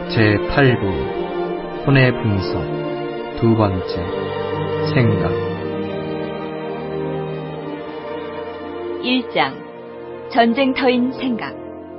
제8부 혼의 분석 두 번째 생각 1장 전쟁터인 생각.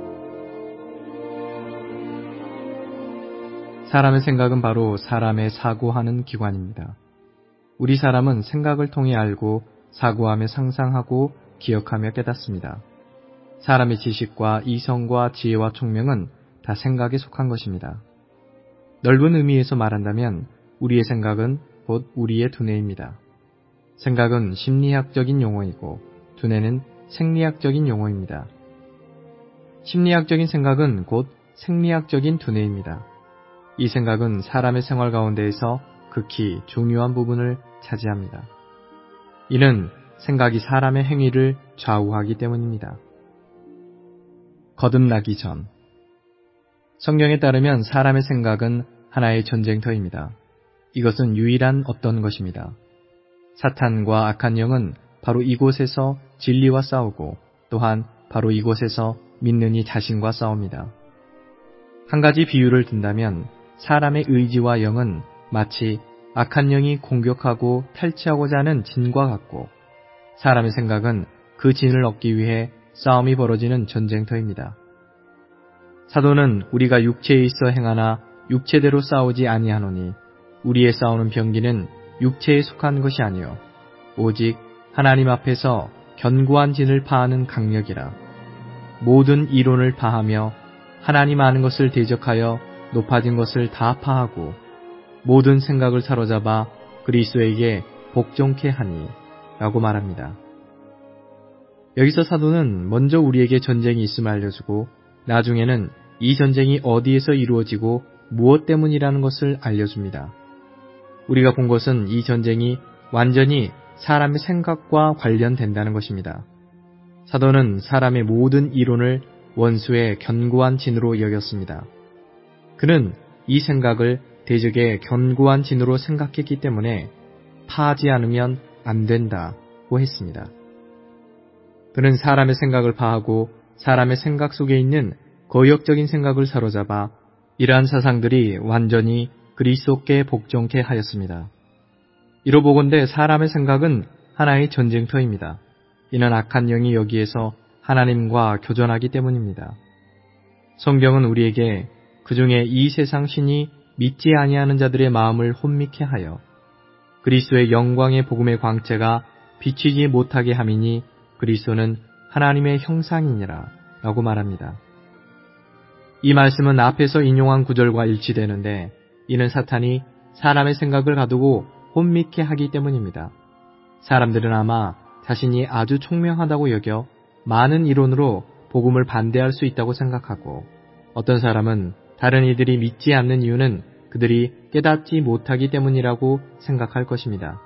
사람의 생각은 바로 사람의 사고하는 기관입니다. 우리 사람은 생각을 통해 알고 사고하며 상상하고 기억하며 깨닫습니다. 사람의 지식과 이성과 지혜와 총명은 다 생각에 속한 것입니다. 넓은 의미에서 말한다면 우리의 생각은 곧 우리의 두뇌입니다. 생각은 심리학적인 용어이고 두뇌는 생리학적인 용어입니다. 심리학적인 생각은 곧 생리학적인 두뇌입니다. 이 생각은 사람의 생활 가운데에서 극히 중요한 부분을 차지합니다. 이는 생각이 사람의 행위를 좌우하기 때문입니다. 거듭나기 전. 성경에 따르면 사람의 생각은 하나의 전쟁터입니다. 이것은 유일한 어떤 것입니다. 사탄과 악한 영은 바로 이곳에서 진리와 싸우고 또한 바로 이곳에서 믿는 이 자신과 싸웁니다. 한 가지 비유를 든다면 사람의 의지와 영은 마치 악한 영이 공격하고 탈취하고자 하는 진과 같고 사람의 생각은 그 진을 얻기 위해 싸움이 벌어지는 전쟁터입니다. 사도는 우리가 육체에 있어 행하나 육체대로 싸우지 아니하노니 우리의 싸우는 병기는 육체에 속한 것이 아니요 오직 하나님 앞에서 견고한 진을 파하는 강력이라. 모든 이론을 파하며 하나님 아는 것을 대적하여 높아진 것을 다 파하고 모든 생각을 사로잡아 그리스도에게 복종케 하니 라고 말합니다. 여기서 사도는 먼저 우리에게 전쟁이 있음을 알려주고 나중에는 이 전쟁이 어디에서 이루어지고 무엇 때문이라는 것을 알려줍니다. 우리가 본 것은 이 전쟁이 완전히 사람의 생각과 관련된다는 것입니다. 사도는 사람의 모든 이론을 원수의 견고한 진으로 여겼습니다. 그는 이 생각을 대적의 견고한 진으로 생각했기 때문에 파하지 않으면 안 된다고 했습니다. 그는 사람의 생각을 파하고 사람의 생각 속에 있는 거역적인 생각을 사로잡아 이러한 사상들이 완전히 그리스도께 복종케 하였습니다. 이로 보건대 사람의 생각은 하나의 전쟁터입니다. 이는 악한 영이 여기에서 하나님과 교전하기 때문입니다. 성경은 우리에게 그 중에 이 세상 신이 믿지 아니하는 자들의 마음을 혼미케 하여 그리스도의 영광의 복음의 광채가 비치지 못하게 함이니 그리스도는 하나님의 형상이니라 라고 말합니다. 이 말씀은 앞에서 인용한 구절과 일치되는데 이는 사탄이 사람의 생각을 가두고 혼미케 하기 때문입니다. 사람들은 아마 자신이 아주 총명하다고 여겨 많은 이론으로 복음을 반대할 수 있다고 생각하고 어떤 사람은 다른 이들이 믿지 않는 이유는 그들이 깨닫지 못하기 때문이라고 생각할 것입니다.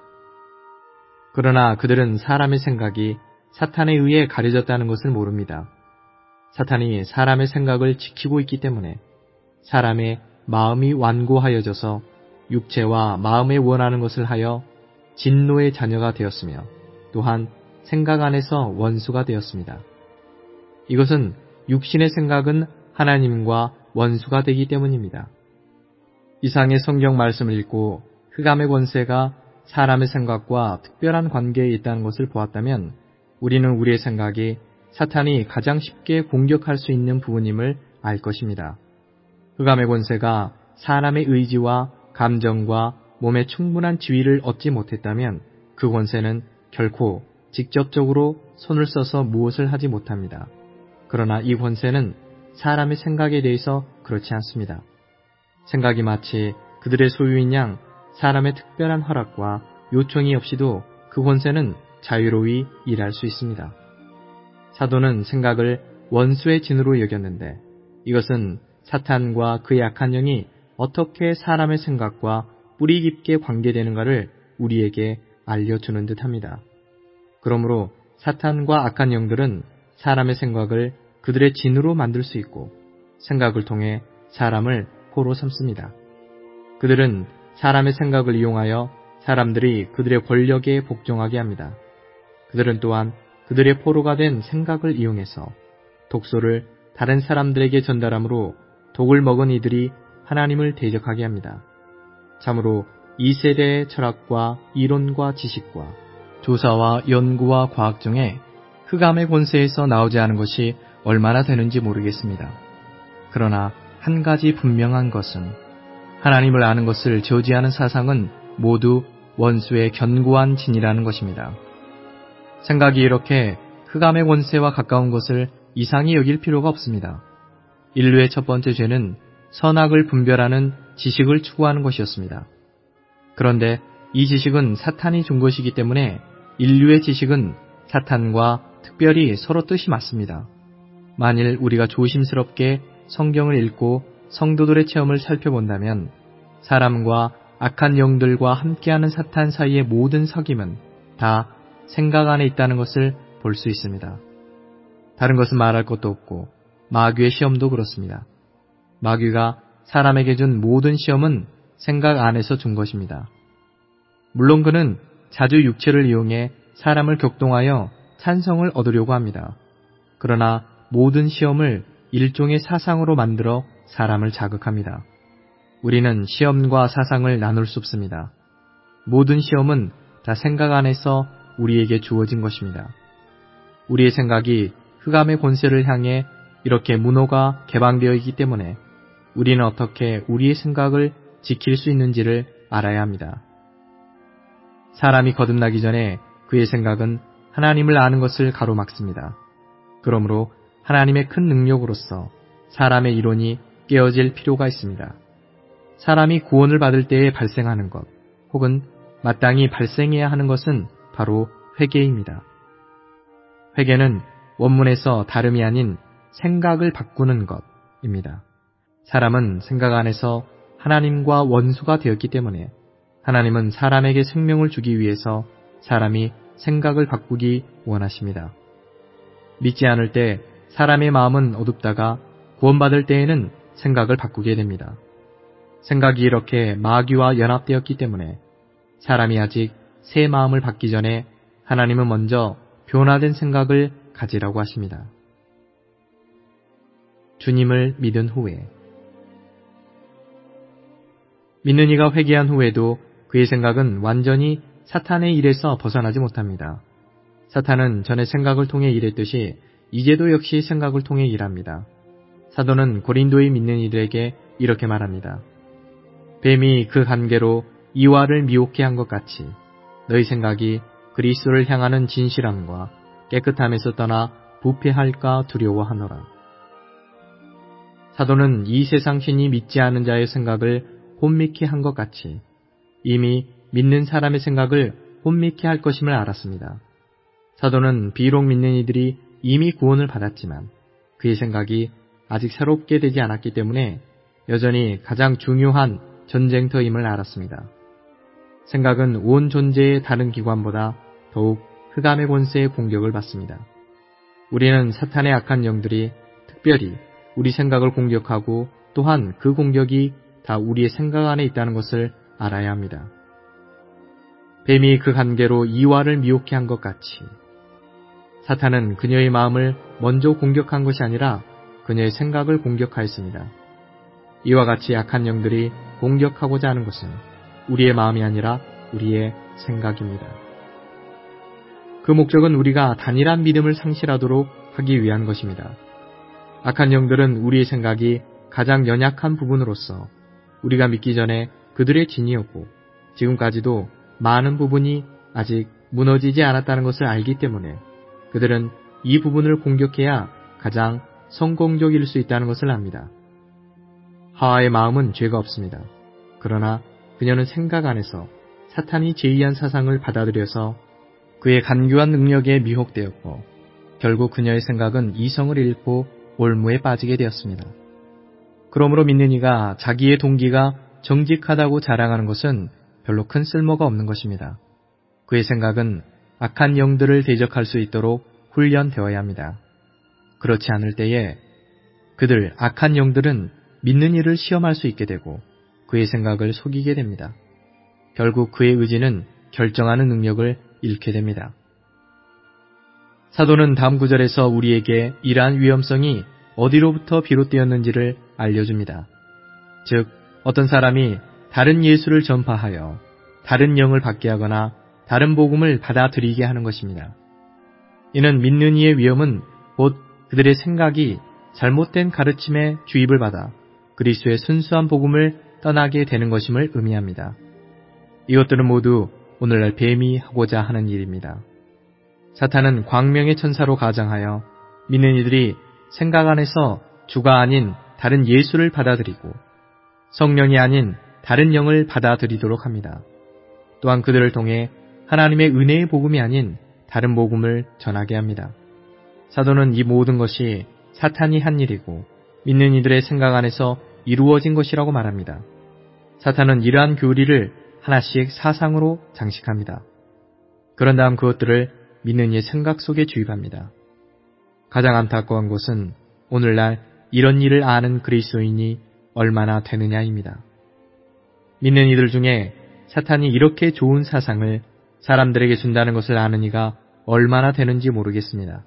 그러나 그들은 사람의 생각이 사탄에 의해 가려졌다는 것을 모릅니다. 사탄이 사람의 생각을 지키고 있기 때문에 사람의 마음이 완고하여져서 육체와 마음에 원하는 것을 하여 진노의 자녀가 되었으며 또한 생각 안에서 원수가 되었습니다. 이것은 육신의 생각은 하나님과 원수가 되기 때문입니다. 이상의 성경 말씀을 읽고 흑암의 권세가 사람의 생각과 특별한 관계에 있다는 것을 보았다면 우리는 우리의 생각이 사탄이 가장 쉽게 공격할 수 있는 부분임을 알 것입니다. 흑암의 권세가 사람의 의지와 감정과 몸에 충분한 지위를 얻지 못했다면 그 권세는 결코 직접적으로 손을 써서 무엇을 하지 못합니다. 그러나 이 권세는 사람의 생각에 대해서 그렇지 않습니다. 생각이 마치 그들의 소유인 양 사람의 특별한 허락과 요청이 없이도 그 권세는 자유로이 일할 수 있습니다. 사도는 생각을 원수의 진으로 여겼는데 이것은 사탄과 그의 악한 영이 어떻게 사람의 생각과 뿌리 깊게 관계되는가를 우리에게 알려주는 듯합니다. 그러므로 사탄과 악한 영들은 사람의 생각을 그들의 진으로 만들 수 있고 생각을 통해 사람을 포로 삼습니다. 그들은 사람의 생각을 이용하여 사람들이 그들의 권력에 복종하게 합니다. 그들은 또한 그들의 포로가 된 생각을 이용해서 독소를 다른 사람들에게 전달함으로 독을 먹은 이들이 하나님을 대적하게 합니다. 참으로 이 세대의 철학과 이론과 지식과 조사와 연구와 과학 중에 흑암의 권세에서 나오지 않은 것이 얼마나 되는지 모르겠습니다. 그러나 한 가지 분명한 것은 하나님을 아는 것을 저지하는 사상은 모두 원수의 견고한 진이라는 것입니다. 생각이 이렇게 흑암의 권세와 가까운 것을 이상히 여길 필요가 없습니다. 인류의 첫 번째 죄는 선악을 분별하는 지식을 추구하는 것이었습니다. 그런데 이 지식은 사탄이 준 것이기 때문에 인류의 지식은 사탄과 특별히 서로 뜻이 맞습니다. 만일 우리가 조심스럽게 성경을 읽고 성도들의 체험을 살펴본다면 사람과 악한 영들과 함께하는 사탄 사이의 모든 석임은 다 생각 안에 있다는 것을 볼 수 있습니다. 다른 것은 말할 것도 없고 마귀의 시험도 그렇습니다. 마귀가 사람에게 준 모든 시험은 생각 안에서 준 것입니다. 물론 그는 자주 육체를 이용해 사람을 격동하여 찬성을 얻으려고 합니다. 그러나 모든 시험을 일종의 사상으로 만들어 사람을 자극합니다. 우리는 시험과 사상을 나눌 수 없습니다. 모든 시험은 다 생각 안에서 우리에게 주어진 것입니다. 우리의 생각이 흑암의 권세를 향해 이렇게 문호가 개방되어 있기 때문에 우리는 어떻게 우리의 생각을 지킬 수 있는지를 알아야 합니다. 사람이 거듭나기 전에 그의 생각은 하나님을 아는 것을 가로막습니다. 그러므로 하나님의 큰 능력으로서 사람의 이론이 깨어질 필요가 있습니다. 사람이 구원을 받을 때에 발생하는 것, 혹은 마땅히 발생해야 하는 것은 바로 회개입니다. 회개는 원문에서 다름이 아닌 생각을 바꾸는 것입니다. 사람은 생각 안에서 하나님과 원수가 되었기 때문에 하나님은 사람에게 생명을 주기 위해서 사람이 생각을 바꾸기 원하십니다. 믿지 않을 때 사람의 마음은 어둡다가 구원받을 때에는 생각을 바꾸게 됩니다. 생각이 이렇게 마귀와 연합되었기 때문에 사람이 아직 새 마음을 받기 전에 하나님은 먼저 변화된 생각을 가지라고 하십니다. 주님을 믿은 후에 믿는 이가 회개한 후에도 그의 생각은 완전히 사탄의 일에서 벗어나지 못합니다. 사탄은 전에 생각을 통해 일했듯이 이제도 역시 생각을 통해 일합니다. 사도는 고린도의 믿는 이들에게 이렇게 말합니다. 뱀이 그 관계로 이와를 미혹해 한 것 같이 너희 생각이 그리스도를 향하는 진실함과 깨끗함에서 떠나 부패할까 두려워하노라. 사도는 이 세상 신이 믿지 않은 자의 생각을 혼미케 한 것 같이 이미 믿는 사람의 생각을 혼미케 할 것임을 알았습니다. 사도는 비록 믿는 이들이 이미 구원을 받았지만 그의 생각이 아직 새롭게 되지 않았기 때문에 여전히 가장 중요한 전쟁터임을 알았습니다. 생각은 온 존재의 다른 기관보다 더욱 흑암의 권세의 공격을 받습니다. 우리는 사탄의 악한 영들이 특별히 우리 생각을 공격하고 또한 그 공격이 다 우리의 생각 안에 있다는 것을 알아야 합니다. 뱀이 그 관계로 이와를 미혹해 한 것 같이 사탄은 그녀의 마음을 먼저 공격한 것이 아니라 그녀의 생각을 공격하였습니다. 이와 같이 악한 영들이 공격하고자 하는 것은 우리의 마음이 아니라 우리의 생각입니다. 그 목적은 우리가 단일한 믿음을 상실하도록 하기 위한 것입니다. 악한 영들은 우리의 생각이 가장 연약한 부분으로서 우리가 믿기 전에 그들의 진이었고 지금까지도 많은 부분이 아직 무너지지 않았다는 것을 알기 때문에 그들은 이 부분을 공격해야 가장 성공적일 수 있다는 것을 압니다. 하와의 마음은 죄가 없습니다. 그러나 그녀는 생각 안에서 사탄이 제의한 사상을 받아들여서 그의 간교한 능력에 미혹되었고 결국 그녀의 생각은 이성을 잃고 올무에 빠지게 되었습니다. 그러므로 믿는 이가 자기의 동기가 정직하다고 자랑하는 것은 별로 큰 쓸모가 없는 것입니다. 그의 생각은 악한 영들을 대적할 수 있도록 훈련되어야 합니다. 그렇지 않을 때에 악한 영들은 믿는 이를 시험할 수 있게 되고 그의 생각을 속이게 됩니다. 결국 그의 의지는 결정하는 능력을 잃게 됩니다. 사도는 다음 구절에서 우리에게 이러한 위험성이 어디로부터 비롯되었는지를 알려줍니다. 즉 어떤 사람이 다른 예수를 전파하여 다른 영을 받게 하거나 다른 복음을 받아들이게 하는 것입니다. 이는 믿는 이의 위험은 곧 그들의 생각이 잘못된 가르침에 주입을 받아 그리스도의 순수한 복음을 떠나게 되는 것임을 의미합니다. 이것들은 모두 오늘날 뱀이 하고자 하는 일입니다. 사탄은 광명의 천사로 가장하여 믿는 이들이 생각 안에서 주가 아닌 다른 예수를 받아들이고 성령이 아닌 다른 영을 받아들이도록 합니다. 또한 그들을 통해 하나님의 은혜의 복음이 아닌 다른 복음을 전하게 합니다. 사도는 이 모든 것이 사탄이 한 일이고 믿는 이들의 생각 안에서 이루어진 것이라고 말합니다. 사탄은 이러한 교리를 하나씩 사상으로 장식합니다. 그런 다음 그것들을 믿는 이의 생각 속에 주입합니다. 가장 안타까운 것은 오늘날 이런 일을 아는 그리스도인이 얼마나 되느냐입니다. 믿는 이들 중에 사탄이 이렇게 좋은 사상을 사람들에게 준다는 것을 아는 이가 얼마나 되는지 모르겠습니다.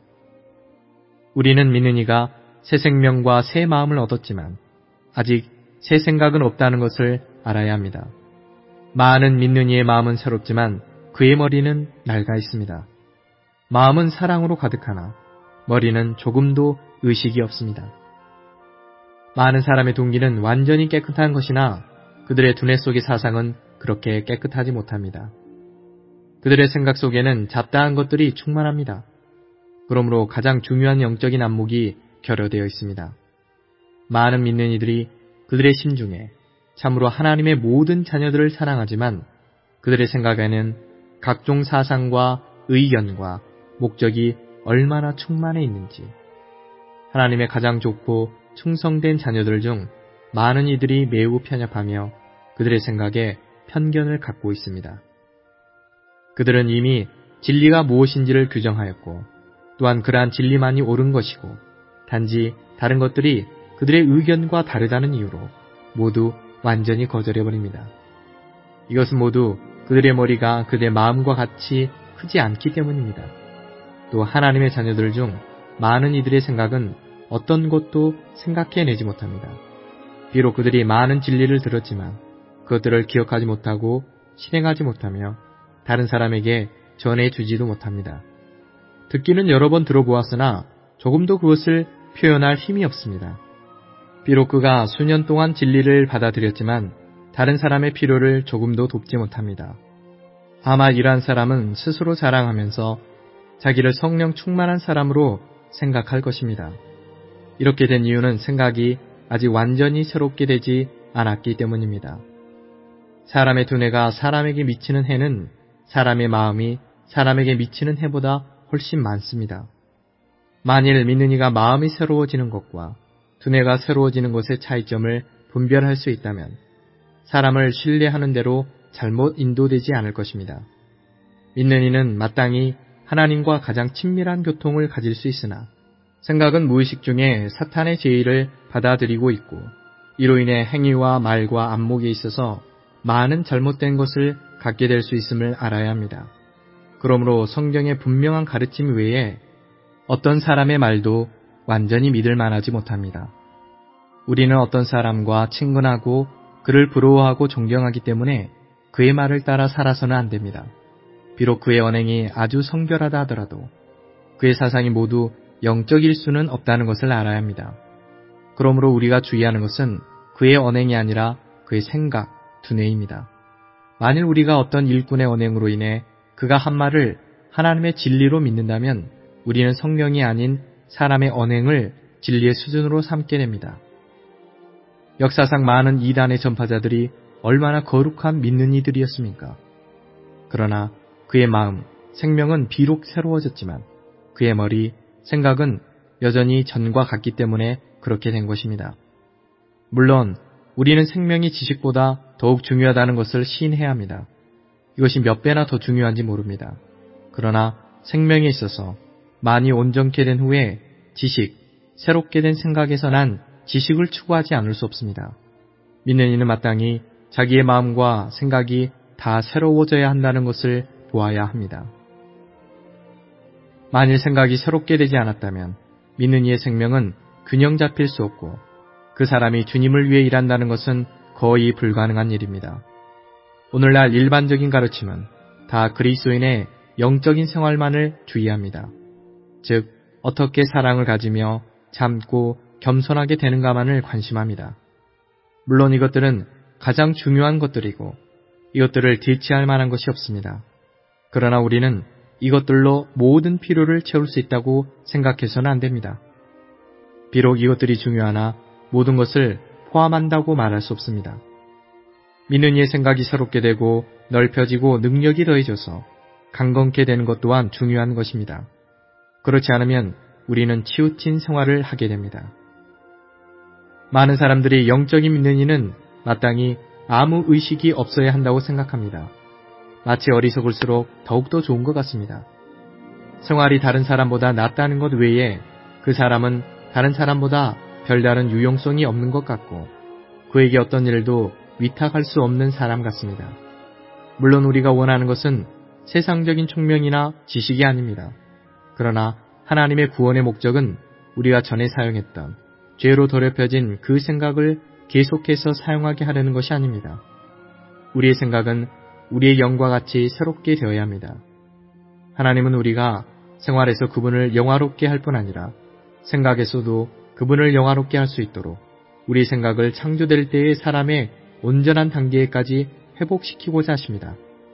우리는 믿는 이가 새 생명과 새 마음을 얻었지만 아직 새 생각은 없다는 것을 알아야 합니다. 많은 믿는 이의 마음은 새롭지만 그의 머리는 낡아 있습니다. 마음은 사랑으로 가득하나 머리는 조금도 의식이 없습니다. 많은 사람의 동기는 완전히 깨끗한 것이나 그들의 두뇌 속의 사상은 그렇게 깨끗하지 못합니다. 그들의 생각 속에는 잡다한 것들이 충만합니다. 그러므로 가장 중요한 영적인 안목이 결여되어 있습니다. 많은 믿는 이들이 그들의 심중에 참으로 하나님의 모든 자녀들을 사랑하지만 그들의 생각에는 각종 사상과 의견과 목적이 얼마나 충만해 있는지, 하나님의 가장 좋고 충성된 자녀들 중 많은 이들이 매우 편협하며 그들의 생각에 편견을 갖고 있습니다. 그들은 이미 진리가 무엇인지를 규정하였고 또한 그러한 진리만이 옳은 것이고 단지 다른 것들이 그들의 의견과 다르다는 이유로 모두 완전히 거절해버립니다. 이것은 모두 그들의 머리가 그들의 마음과 같이 크지 않기 때문입니다. 또 하나님의 자녀들 중 많은 이들의 생각은 어떤 것도 생각해내지 못합니다. 비록 그들이 많은 진리를 들었지만 그것들을 기억하지 못하고 실행하지 못하며 다른 사람에게 전해주지도 못합니다. 듣기는 여러 번 들어보았으나 조금도 그것을 표현할 힘이 없습니다. 비록 그가 수년 동안 진리를 받아들였지만 다른 사람의 필요를 조금도 돕지 못합니다. 아마 이러한 사람은 스스로 자랑하면서 자기를 성령 충만한 사람으로 생각할 것입니다. 이렇게 된 이유는 생각이 아직 완전히 새롭게 되지 않았기 때문입니다. 사람의 두뇌가 사람에게 미치는 해는 사람의 마음이 사람에게 미치는 해보다 훨씬 많습니다. 만일 믿는 이가 마음이 새로워지는 것과 두뇌가 새로워지는 것의 차이점을 분별할 수 있다면 사람을 신뢰하는 대로 잘못 인도되지 않을 것입니다. 믿는 이는 마땅히 하나님과 가장 친밀한 교통을 가질 수 있으나 생각은 무의식 중에 사탄의 제의를 받아들이고 있고 이로 인해 행위와 말과 안목에 있어서 많은 잘못된 것을 갖게 될 수 있음을 알아야 합니다. 그러므로 성경의 분명한 가르침 외에 어떤 사람의 말도 완전히 믿을 만하지 못합니다. 우리는 어떤 사람과 친근하고 그를 부러워하고 존경하기 때문에 그의 말을 따라 살아서는 안 됩니다. 비록 그의 언행이 아주 성결하다 하더라도 그의 사상이 모두 영적일 수는 없다는 것을 알아야 합니다. 그러므로 우리가 주의하는 것은 그의 언행이 아니라 그의 생각, 두뇌입니다. 만일 우리가 어떤 일꾼의 언행으로 인해 그가 한 말을 하나님의 진리로 믿는다면 우리는 성령이 아닌 사람의 언행을 진리의 수준으로 삼게 됩니다. 역사상 많은 이단의 전파자들이 얼마나 거룩한 믿는 이들이었습니까? 그러나 그의 마음, 생명은 비록 새로워졌지만 그의 머리, 생각은 여전히 전과 같기 때문에 그렇게 된 것입니다. 물론 우리는 생명이 지식보다 더욱 중요하다는 것을 시인해야 합니다. 이것이 몇 배나 더 중요한지 모릅니다. 그러나 생명에 있어서 많이 온전케 된 후에 지식, 새롭게 된 생각에서 난 지식을 추구하지 않을 수 없습니다. 믿는 이는 마땅히 자기의 마음과 생각이 다 새로워져야 한다는 것을 보아야 합니다. 만일 생각이 새롭게 되지 않았다면 믿는 이의 생명은 균형 잡힐 수 없고 그 사람이 주님을 위해 일한다는 것은 거의 불가능한 일입니다. 오늘날 일반적인 가르침은 다 그리스도인의 영적인 생활만을 주의합니다. 즉, 어떻게 사랑을 가지며 참고 겸손하게 되는가만을 관심합니다. 물론 이것들은 가장 중요한 것들이고 이것들을 대체할 만한 것이 없습니다. 그러나 우리는 이것들로 모든 필요를 채울 수 있다고 생각해서는 안 됩니다. 비록 이것들이 중요하나 모든 것을 포함한다고 말할 수 없습니다. 믿는 이의 생각이 새롭게 되고 넓혀지고 능력이 더해져서 강건케 되는 것 또한 중요한 것입니다. 그렇지 않으면 우리는 치우친 생활을 하게 됩니다. 많은 사람들이 영적인 믿는 이는 마땅히 아무 의식이 없어야 한다고 생각합니다. 마치 어리석을수록 더욱더 좋은 것 같습니다. 생활이 다른 사람보다 낫다는 것 외에 그 사람은 다른 사람보다 별다른 유용성이 없는 것 같고 그에게 어떤 일도 위탁할 수 없는 사람 같습니다. 물론 우리가 원하는 것은 세상적인 총명이나 지식이 아닙니다. 그러나 하나님의 구원의 목적은 우리가 전에 사용했던 죄로 더럽혀진 그 생각을 계속해서 사용하게 하려는 것이 아닙니다. 우리의 생각은 우리의 영과 같이 새롭게 되어야 합니다. 하나님은 우리가 생활에서 그분을 영화롭게 할 뿐 아니라 생각에서도 그분을 영화롭게 할 수 있도록 우리 생각을 창조될 때의 사람의 온전한 단계까지 회복시키고자 하십니다.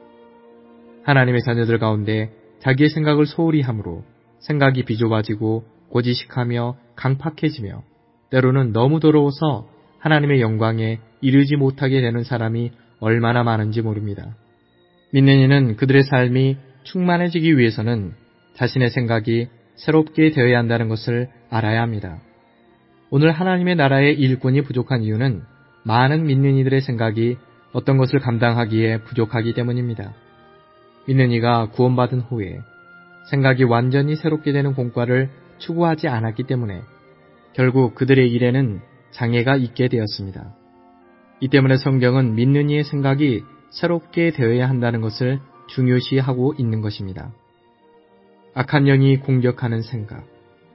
하나님의 자녀들 가운데 자기의 생각을 소홀히 함으로 생각이 비좁아지고 고지식하며 강팍해지며 때로는 너무 더러워서 하나님의 영광에 이르지 못하게 되는 사람이 얼마나 많은지 모릅니다. 믿는 이는 그들의 삶이 충만해지기 위해서는 자신의 생각이 새롭게 되어야 한다는 것을 알아야 합니다. 오늘 하나님의 나라의 일꾼이 부족한 이유는 많은 믿는 이들의 생각이 어떤 것을 감당하기에 부족하기 때문입니다. 믿는 이가 구원받은 후에 생각이 완전히 새롭게 되는 공과를 추구하지 않았기 때문에 결국 그들의 일에는 장애가 있게 되었습니다. 이 때문에 성경은 믿는 이의 생각이 새롭게 되어야 한다는 것을 중요시하고 있는 것입니다. 악한 영이 공격하는 생각.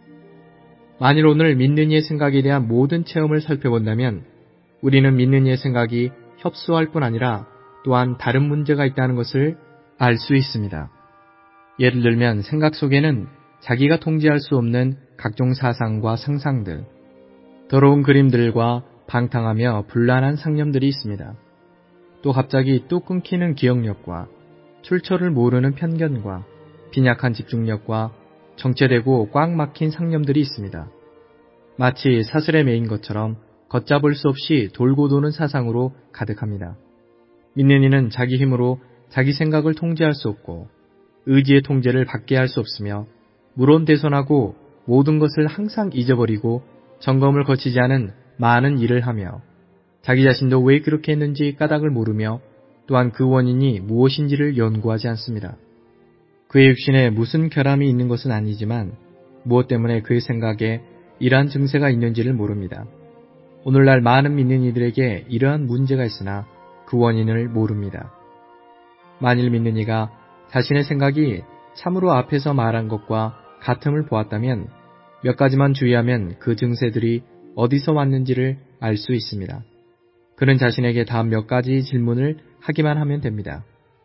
만일 오늘 믿는 이의 생각에 대한 모든 체험을 살펴본다면 우리는 믿는 이의 생각이 협소할 뿐 아니라 또한 다른 문제가 있다는 것을 알 수 있습니다. 예를 들면 생각 속에는 자기가 통제할 수 없는 각종 사상과 상상들, 더러운 그림들과 방탕하며 불란한 상념들이 있습니다. 또 갑자기 뚝 끊기는 기억력과 출처를 모르는 편견과 빈약한 집중력과 정체되고 꽉 막힌 상념들이 있습니다. 마치 사슬에 매인 것처럼 걷잡을 수 없이 돌고 도는 사상으로 가득합니다. 믿는 이는 자기 힘으로 자기 생각을 통제할 수 없고 의지의 통제를 받게 할 수 없으며 무론대선하고 모든 것을 항상 잊어버리고 점검을 거치지 않은 많은 일을 하며 자기 자신도 왜 그렇게 했는지 까닭을 모르며 또한 그 원인이 무엇인지를 연구하지 않습니다. 그의 육신에 무슨 결함이 있는 것은 아니지만 무엇 때문에 그의 생각에 이러한 증세가 있는지를 모릅니다. 오늘날 많은 믿는 이들에게 이러한 문제가 있으나 그 원인을 모릅니다. 만일 믿는 이가 자신의 생각이 참으로 앞에서 말한 것과 같음을 보았다면 몇 가지만 주의하면 그 증세들이 어디서 왔는지를 알 수 있습니다. 그는 자신에게 다음 몇 가지 질문을 하기만 하면 됩니다.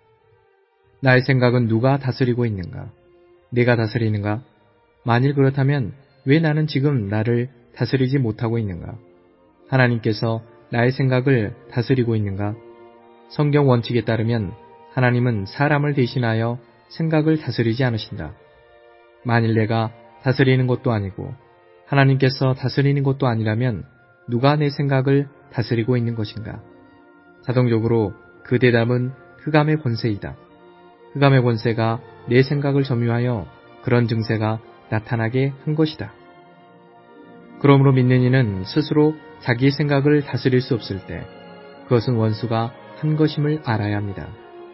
나의 생각은 누가 다스리고 있는가? 내가 다스리는가? 만일 그렇다면 왜 나는 지금 나를 다스리지 못하고 있는가? 하나님께서 나의 생각을 다스리고 있는가? 성경 원칙에 따르면 하나님은 사람을 대신하여 생각을 다스리지 않으신다. 만일 내가 다스리는 것도 아니고 하나님께서 다스리는 것도 아니라면 누가 내 생각을 다스리고 있는 것인가? 자동적으로 그 대답은 흑암의 권세이다. 흑암의 권세가 내 생각을 점유하여 그런 증세가 나타나게 한 것이다. 그러므로 믿는 이는 스스로 자기의 생각을 다스릴 수 없을 때 그것은 원수가 한 것임을 알아야 합니다.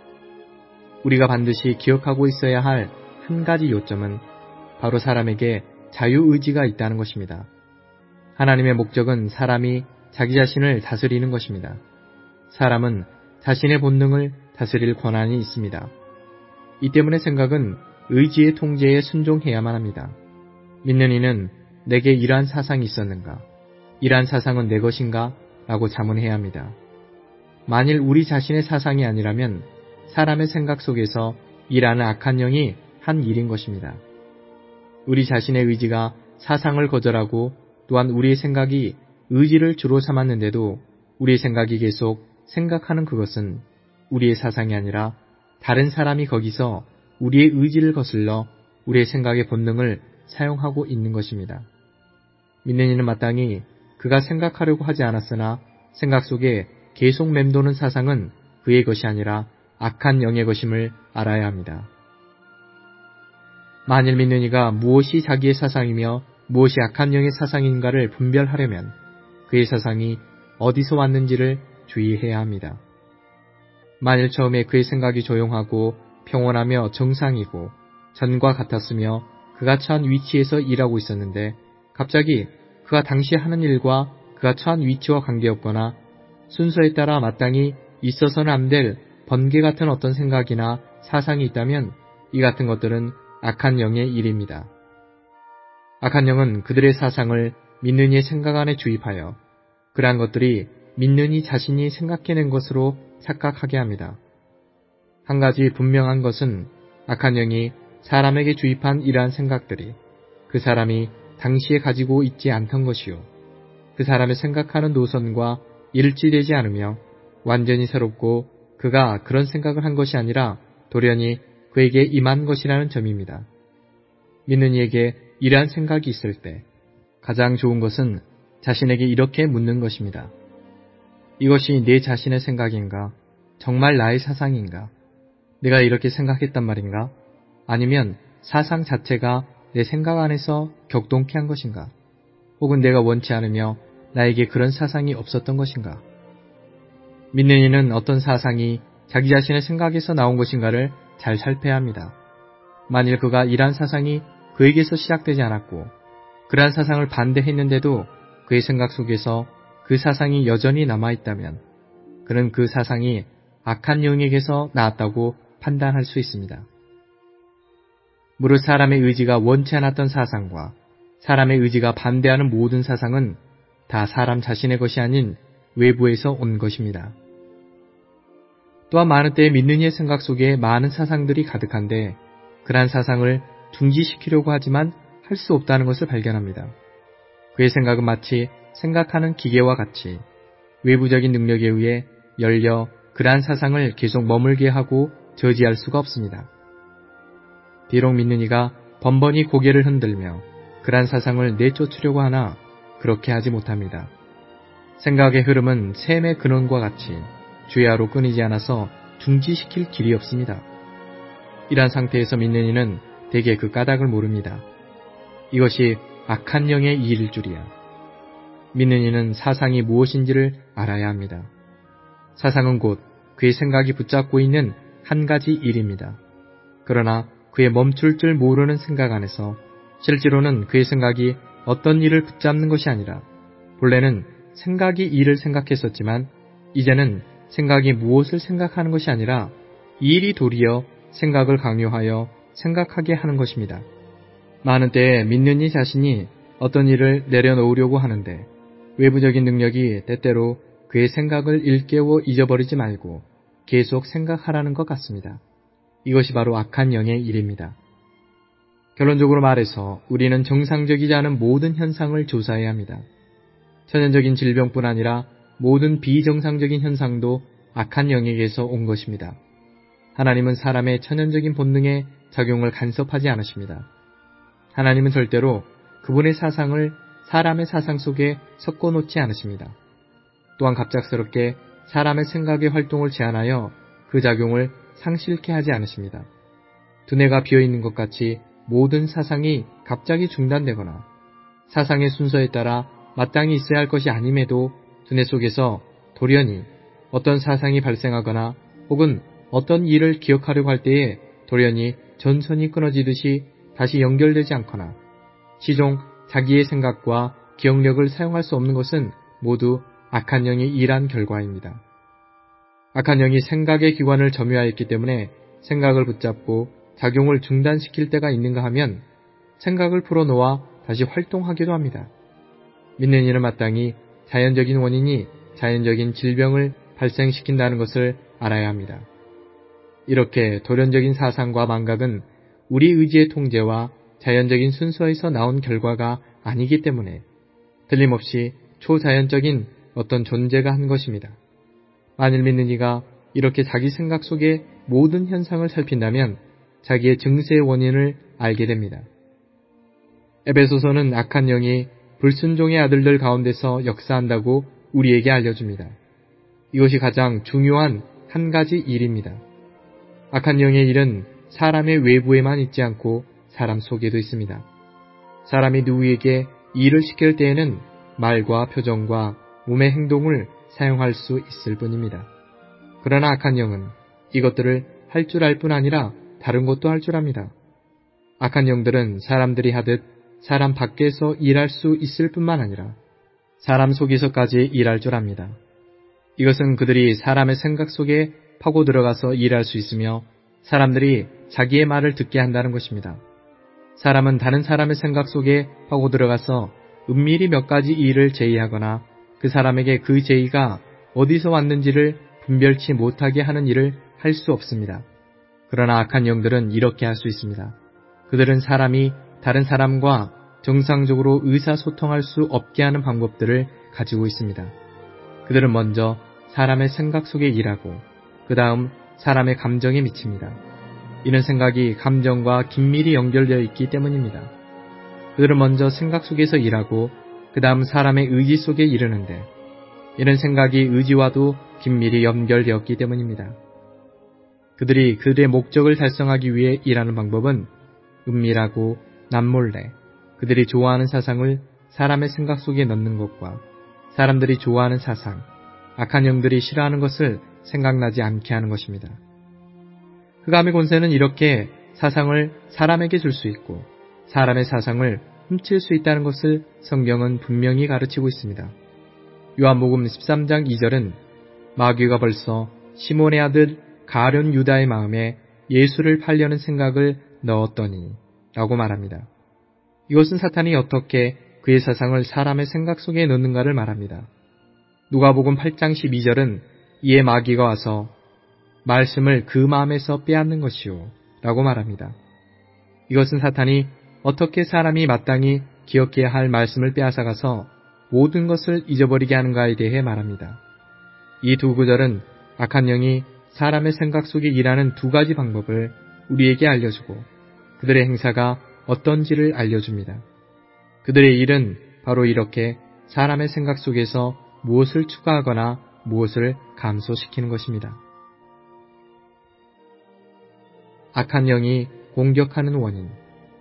우리가 반드시 기억하고 있어야 할 한 가지 요점은 바로 사람에게 자유의지가 있다는 것입니다. 하나님의 목적은 사람이 자기 자신을 다스리는 것입니다. 사람은 자신의 본능을 다스릴 권한이 있습니다. 이 때문에 생각은 의지의 통제에 순종해야만 합니다. 믿는 이는 내게 이러한 사상이 있었는가? 이러한 사상은 내 것인가? 라고 자문해야 합니다. 만일 우리 자신의 사상이 아니라면 사람의 생각 속에서 일하는 악한 영이 한 일인 것입니다. 우리 자신의 의지가 사상을 거절하고 또한 우리의 생각이 의지를 주로 삼았는데도 우리의 생각이 계속 생각하는 그것은 우리의 사상이 아니라 다른 사람이 거기서 우리의 의지를 거슬러 우리의 생각의 본능을 사용하고 있는 것입니다. 믿는 이는 마땅히 그가 생각하려고 하지 않았으나 생각 속에 계속 맴도는 사상은 그의 것이 아니라 악한 영의 것임을 알아야 합니다. 만일 믿는 이가 무엇이 자기의 사상이며 무엇이 악한 영의 사상인가를 분별하려면 그의 사상이 어디서 왔는지를 주의해야 합니다. 만일 처음에 그의 생각이 조용하고 평온하며 정상이고 전과 같았으며 그가 처한 위치에서 일하고 있었는데 갑자기 그가 당시 하는 일과 그가 처한 위치와 관계없거나 순서에 따라 마땅히 있어서는 안 될 번개 같은 어떤 생각이나 사상이 있다면 이 같은 것들은 악한 영의 일입니다. 악한 영은 그들의 사상을 믿는 이의 생각 안에 주입하여 그러한 것들이 믿는 이 자신이 생각해낸 것으로 착각하게 합니다. 한 가지 분명한 것은 악한 영이 사람에게 주입한 이러한 생각들이 그 사람이 당시에 가지고 있지 않던 것이요. 그 사람의 생각하는 노선과 일치되지 않으며 완전히 새롭고 그가 그런 생각을 한 것이 아니라 돌연히 그에게 임한 것이라는 점입니다. 믿는 이에게 이러한 생각이 있을 때 가장 좋은 것은 자신에게 이렇게 묻는 것입니다. 이것이 내 자신의 생각인가? 정말 나의 사상인가? 내가 이렇게 생각했단 말인가? 아니면 사상 자체가 내 생각 안에서 격동케 한 것인가? 혹은 내가 원치 않으며 나에게 그런 사상이 없었던 것인가? 믿는 이는 어떤 사상이 자기 자신의 생각에서 나온 것인가를 잘 살펴야 합니다. 만일 그가 이러한 사상이 그에게서 시작되지 않았고 그러한 사상을 반대했는데도 그의 생각 속에서 그 사상이 여전히 남아있다면 그는 그 사상이 악한 영에게서 나왔다고 판단할 수 있습니다. 무릇 사람의 의지가 원치 않았던 사상과 사람의 의지가 반대하는 모든 사상은 다 사람 자신의 것이 아닌 외부에서 온 것입니다. 또한 많은 때에 믿는 이의 생각 속에 많은 사상들이 가득한데 그러한 사상을 중지시키려고 하지만 할 수 없다는 것을 발견합니다. 그의 생각은 마치 생각하는 기계와 같이 외부적인 능력에 의해 열려 그러한 사상을 계속 머물게 하고 저지할 수가 없습니다. 비록 믿는 이가 번번이 고개를 흔들며 그러한 사상을 내쫓으려고 하나 그렇게 하지 못합니다. 생각의 흐름은 샘의 근원과 같이 주야로 끊이지 않아서 중지시킬 길이 없습니다. 이러한 상태에서 믿는 이는 대개 그 까닭을 모릅니다. 이것이 악한 영의 일일 줄이야. 믿는 이는 사상이 무엇인지를 알아야 합니다. 사상은 곧 그의 생각이 붙잡고 있는 한 가지 일입니다. 그러나 그의 멈출 줄 모르는 생각 안에서 실제로는 그의 생각이 어떤 일을 붙잡는 것이 아니라 본래는 생각이 일을 생각했었지만 이제는 생각이 무엇을 생각하는 것이 아니라 이 일이 도리어 생각을 강요하여 생각하게 하는 것입니다. 많은 때에 믿는 이 자신이 어떤 일을 내려놓으려고 하는데 외부적인 능력이 때때로 그의 생각을 일깨워 잊어버리지 말고 계속 생각하라는 것 같습니다. 이것이 바로 악한 영의 일입니다. 결론적으로 말해서 우리는 정상적이지 않은 모든 현상을 조사해야 합니다. 천연적인 질병뿐 아니라 모든 비정상적인 현상도 악한 영에게서 온 것입니다. 하나님은 사람의 천연적인 본능에 작용을 간섭하지 않으십니다. 하나님은 절대로 그분의 사상을 사람의 사상 속에 섞어놓지 않으십니다. 또한 갑작스럽게 사람의 생각의 활동을 제한하여 그 작용을 상실케 하지 않으십니다. 두뇌가 비어있는 것 같이 모든 사상이 갑자기 중단되거나 사상의 순서에 따라 마땅히 있어야 할 것이 아님에도 두뇌 속에서 돌연히 어떤 사상이 발생하거나 혹은 어떤 일을 기억하려고 할 때에 돌연히 전선이 끊어지듯이 다시 연결되지 않거나 시종 자기의 생각과 기억력을 사용할 수 없는 것은 모두 악한 영이 일한 결과입니다. 악한 영이 생각의 기관을 점유하였기 때문에 생각을 붙잡고 작용을 중단시킬 때가 있는가 하면 생각을 풀어놓아 다시 활동하기도 합니다. 믿는 이는 마땅히 자연적인 원인이 자연적인 질병을 발생시킨다는 것을 알아야 합니다. 이렇게 도련적인 사상과 망각은 우리 의지의 통제와 자연적인 순서에서 나온 결과가 아니기 때문에 틀림없이 초자연적인 어떤 존재가 한 것입니다. 만일 믿는 이가 이렇게 자기 생각 속의 모든 현상을 살핀다면 자기의 증세의 원인을 알게 됩니다. 에베소서는 악한 영이 불순종의 아들들 가운데서 역사한다고 우리에게 알려줍니다. 이것이 가장 중요한 한 가지 일입니다. 악한 영의 일은 사람의 외부에만 있지 않고 사람 속에도 있습니다. 사람이 누구에게 일을 시킬 때에는 말과 표정과 몸의 행동을 사용할 수 있을 뿐입니다. 그러나 악한 영은 이것들을 할 줄 알 뿐 아니라 다른 것도 할 줄 압니다. 악한 영들은 사람들이 하듯 사람 밖에서 일할 수 있을 뿐만 아니라 사람 속에서까지 일할 줄 압니다. 이것은 그들이 사람의 생각 속에 파고 들어가서 일할 수 있으며 사람들이 자기의 말을 듣게 한다는 것입니다. 사람은 다른 사람의 생각 속에 파고 들어가서 은밀히 몇 가지 일을 제의하거나 그 사람에게 그 제의가 어디서 왔는지를 분별치 못하게 하는 일을 할 수 없습니다. 그러나 악한 영들은 이렇게 할 수 있습니다. 그들은 사람이 다른 사람과 정상적으로 의사소통할 수 없게 하는 방법들을 가지고 있습니다. 그들은 먼저 사람의 생각 속에 일하고 그 다음 사람의 감정에 미칩니다. 이런 생각이 감정과 긴밀히 연결되어 있기 때문입니다. 그들은 먼저 생각 속에서 일하고 그 다음 사람의 의지 속에 이르는데 이런 생각이 의지와도 긴밀히 연결되었기 때문입니다. 그들이 그들의 목적을 달성하기 위해 일하는 방법은 은밀하고 남몰래 그들이 좋아하는 사상을 사람의 생각 속에 넣는 것과 사람들이 좋아하는 사상, 악한 영들이 싫어하는 것을 생각나지 않게 하는 것입니다. 흑암의 권세는 이렇게 사상을 사람에게 줄 수 있고 사람의 사상을 훔칠 수 있다는 것을 성경은 분명히 가르치고 있습니다. 요한복음 13장 2절은 마귀가 벌써 시몬의 아들 가룟 유다의 마음에 예수를 팔려는 생각을 넣었더니 라고 말합니다. 이것은 사탄이 어떻게 그의 사상을 사람의 생각 속에 넣는가를 말합니다. 누가복음 8장 12절은 이에 마귀가 와서 말씀을 그 마음에서 빼앗는 것이요 라고 말합니다. 이것은 사탄이 어떻게 사람이 마땅히 기억해야 할 말씀을 빼앗아가서 모든 것을 잊어버리게 하는가에 대해 말합니다. 이 두 구절은 악한 영이 사람의 생각 속에 일하는 두 가지 방법을 우리에게 알려주고 그들의 행사가 어떤지를 알려줍니다. 그들의 일은 바로 이렇게 사람의 생각 속에서 무엇을 추가하거나 무엇을 감소시키는 것입니다. 악한 영이 공격하는 원인.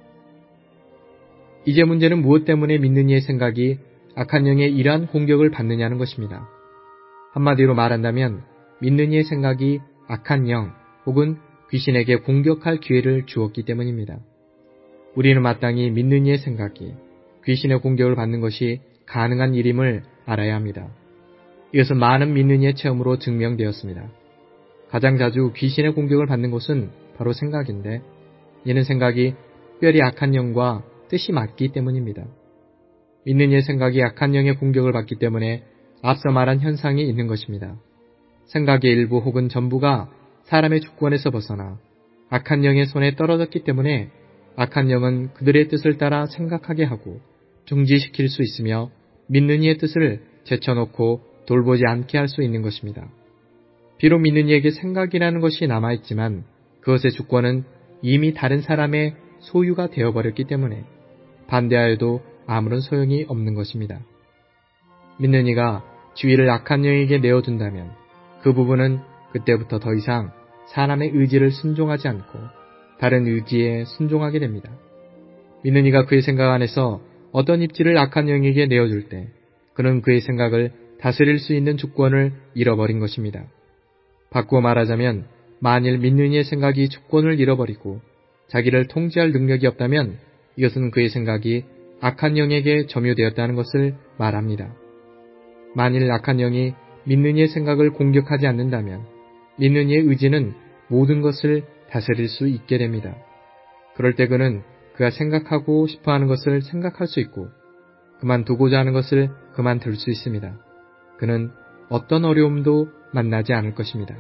이제 문제는 무엇 때문에 믿는 이의 생각이 악한 영의 이러한 공격을 받느냐는 것입니다. 한마디로 말한다면 믿는 이의 생각이 악한 영 혹은 귀신에게 공격할 기회를 주었기 때문입니다. 우리는 마땅히 믿는 이의 생각이 귀신의 공격을 받는 것이 가능한 일임을 알아야 합니다. 이것은 많은 믿는 이의 체험으로 증명되었습니다. 가장 자주 귀신의 공격을 받는 것은 바로 생각인데 이는 생각이 특별히 악한 영과 뜻이 맞기 때문입니다. 믿는 이의 생각이 악한 영의 공격을 받기 때문에 앞서 말한 현상이 있는 것입니다. 생각의 일부 혹은 전부가 사람의 주권에서 벗어나 악한 영의 손에 떨어졌기 때문에 악한 영은 그들의 뜻을 따라 생각하게 하고 중지시킬 수 있으며 믿는 이의 뜻을 제쳐놓고 돌보지 않게 할 수 있는 것입니다. 비록 믿는 이에게 생각이라는 것이 남아있지만 그것의 주권은 이미 다른 사람의 소유가 되어버렸기 때문에 반대하여도 아무런 소용이 없는 것입니다. 믿는 이가 지위를 악한 영에게 내어둔다면 그 부분은 그때부터 더 이상 사람의 의지를 순종하지 않고 다른 의지에 순종하게 됩니다. 믿는 이가 그의 생각 안에서 어떤 입지를 악한 영에게 내어줄 때 그는 그의 생각을 다스릴 수 있는 주권을 잃어버린 것입니다. 바꾸어 말하자면 만일 믿는 이의 생각이 주권을 잃어버리고 자기를 통제할 능력이 없다면 이것은 그의 생각이 악한 영에게 점유되었다는 것을 말합니다. 만일 악한 영이 믿는 이의 생각을 공격하지 않는다면 믿는 이의 의지는 모든 것을 다스릴 수 있게 됩니다. 그럴 때 그는 그가 생각하고 싶어하는 것을 생각할 수 있고 그만두고자 하는 것을 그만둘 수 있습니다. 그는 어떤 어려움도 만나지 않을 것입니다.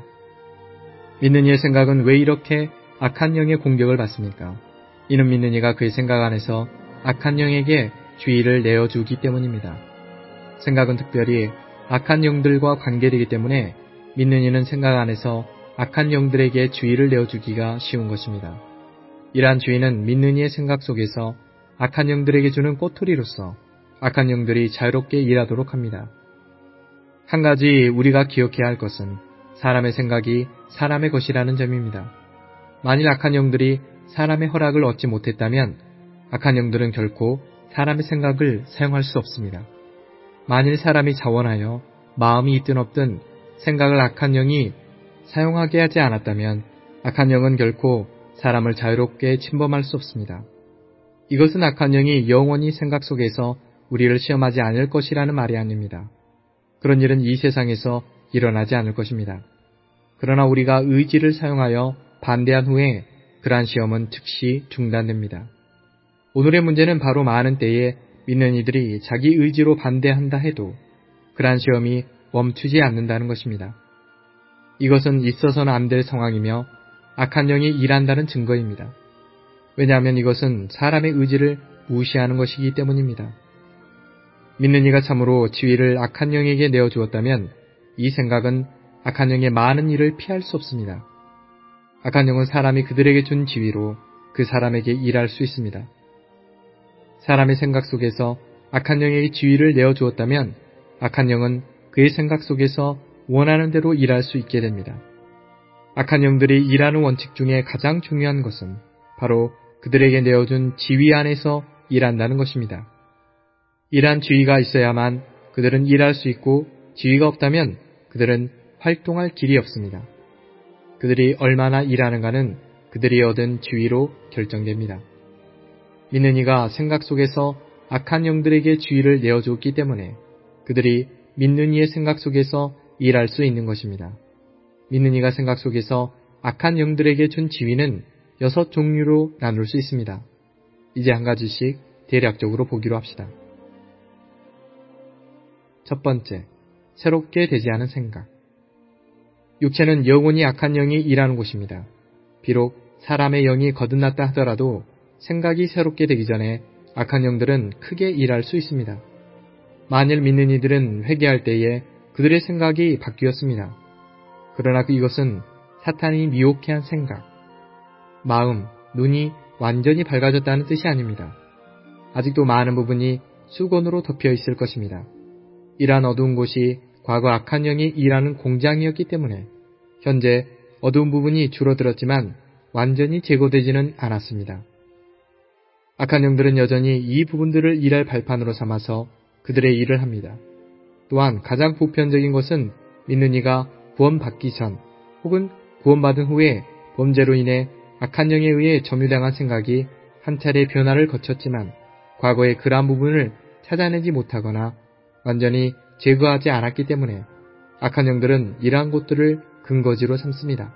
믿는 이의 생각은 왜 이렇게 악한 영의 공격을 받습니까? 이는 믿는 이가 그의 생각 안에서 악한 영에게 주의를 내어주기 때문입니다. 생각은 특별히 악한 영들과 관계되기 때문에 믿는 이는 생각 안에서 악한 영들에게 주의를 내어주기가 쉬운 것입니다. 이러한 주의는 믿는 이의 생각 속에서 악한 영들에게 주는 꼬투리로서 악한 영들이 자유롭게 일하도록 합니다. 한 가지 우리가 기억해야 할 것은 사람의 생각이 사람의 것이라는 점입니다. 만일 악한 영들이 사람의 허락을 얻지 못했다면 악한 영들은 결코 사람의 생각을 사용할 수 없습니다. 만일 사람이 자원하여 마음이 있든 없든 생각을 악한 영이 사용하게 하지 않았다면 악한 영은 결코 사람을 자유롭게 침범할 수 없습니다. 이것은 악한 영이 영원히 생각 속에서 우리를 시험하지 않을 것이라는 말이 아닙니다. 그런 일은 이 세상에서 일어나지 않을 것입니다. 그러나 우리가 의지를 사용하여 반대한 후에 그러한 시험은 즉시 중단됩니다. 오늘의 문제는 바로 많은 때에 믿는 이들이 자기 의지로 반대한다 해도 그러한 시험이 멈추지 않는다는 것입니다. 이것은 있어서는 안 될 상황이며 악한 영이 일한다는 증거입니다. 왜냐하면 이것은 사람의 의지를 무시하는 것이기 때문입니다. 믿는 이가 참으로 지위를 악한 영에게 내어주었다면 이 생각은 악한 영의 많은 일을 피할 수 없습니다. 악한 영은 사람이 그들에게 준 지위로 그 사람에게 일할 수 있습니다. 사람의 생각 속에서 악한 영에게 지위를 내어주었다면 악한 영은 그의 생각 속에서 원하는 대로 일할 수 있게 됩니다. 악한 영들이 일하는 원칙 중에 가장 중요한 것은 바로 그들에게 내어준 지위 안에서 일한다는 것입니다. 이러한 지위가 있어야만 그들은 일할 수 있고 지위가 없다면 그들은 활동할 길이 없습니다. 그들이 얼마나 일하는가는 그들이 얻은 지위로 결정됩니다. 믿는 이가 생각 속에서 악한 영들에게 지위를 내어주었기 때문에 그들이 믿는 이의 생각 속에서 일할 수 있는 것입니다. 믿는 이가 생각 속에서 악한 영들에게 준 지위는 6종류로 나눌 수 있습니다. 이제 한 가지씩 대략적으로 보기로 합시다. 첫 번째, 새롭게 되지 않은 생각. 육체는 영원히 악한 영이 일하는 곳입니다. 비록 사람의 영이 거듭났다 하더라도 생각이 새롭게 되기 전에 악한 영들은 크게 일할 수 있습니다. 만일 믿는 이들은 회개할 때에 그들의 생각이 바뀌었습니다. 그러나 이것은 사탄이 미혹해한 생각, 마음, 눈이 완전히 밝아졌다는 뜻이 아닙니다. 아직도 많은 부분이 수건으로 덮여 있을 것입니다. 이러한 어두운 곳이 과거 악한 영이 일하는 공장이었기 때문에 현재 어두운 부분이 줄어들었지만 완전히 제거되지는 않았습니다. 악한 영들은 여전히 이 부분들을 일할 발판으로 삼아서 그들의 일을 합니다. 또한 가장 보편적인 것은 믿는 이가 구원받기 전 혹은 구원받은 후에 범죄로 인해 악한 영에 의해 점유당한 생각이 한 차례 변화를 거쳤지만 과거의 그러한 부분을 찾아내지 못하거나 완전히 제거하지 않았기 때문에 악한 영들은 이러한 곳들을 근거지로 삼습니다.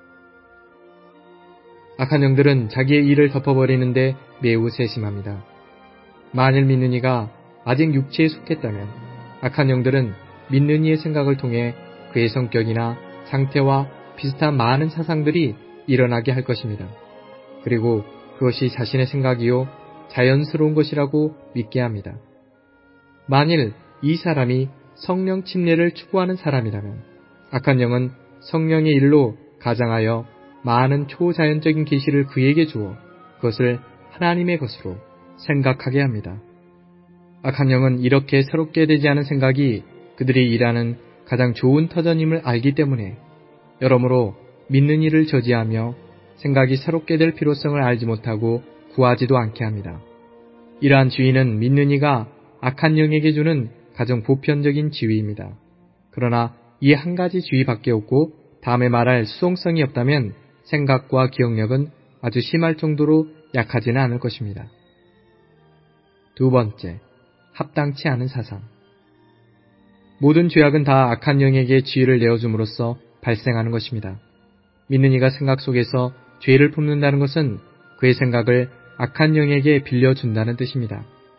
악한 영들은 자기의 일을 덮어버리는데 매우 세심합니다. 만일 믿는 이가 아직 육체에 속했다면 악한 영들은 믿는 이의 생각을 통해 그의 성격이나 상태와 비슷한 많은 사상들이 일어나게 할 것입니다. 그리고 그것이 자신의 생각이요 자연스러운 것이라고 믿게 합니다. 만일 이 사람이 성령 침례를 추구하는 사람이라면 악한 영은 성령의 일로 가장하여 많은 초자연적인 계시를 그에게 주어 그것을 하나님의 것으로 생각하게 합니다. 악한 영은 이렇게 새롭게 되지 않은 생각이 그들이 일하는 가장 좋은 터전임을 알기 때문에 여러모로 믿는 일을 저지하며 생각이 새롭게 될 필요성을 알지 못하고 구하지도 않게 합니다. 이러한 지위는 믿는 이가 악한 영에게 주는 가장 보편적인 지위입니다. 그러나 이 한 가지 지위밖에 없고 다음에 말할 수동성이 없다면 생각과 기억력은 아주 심할 정도로 약하지는 않을 것입니다. 두 번째, 합당치 않은 사상. 모든 죄악은 다 악한 영에게 지위를 내어줌으로써 발생하는 것입니다. 믿는 이가 생각 속에서 죄를 품는다는 것은 그의 생각을 악한 영에게 빌려준다는 뜻입니다.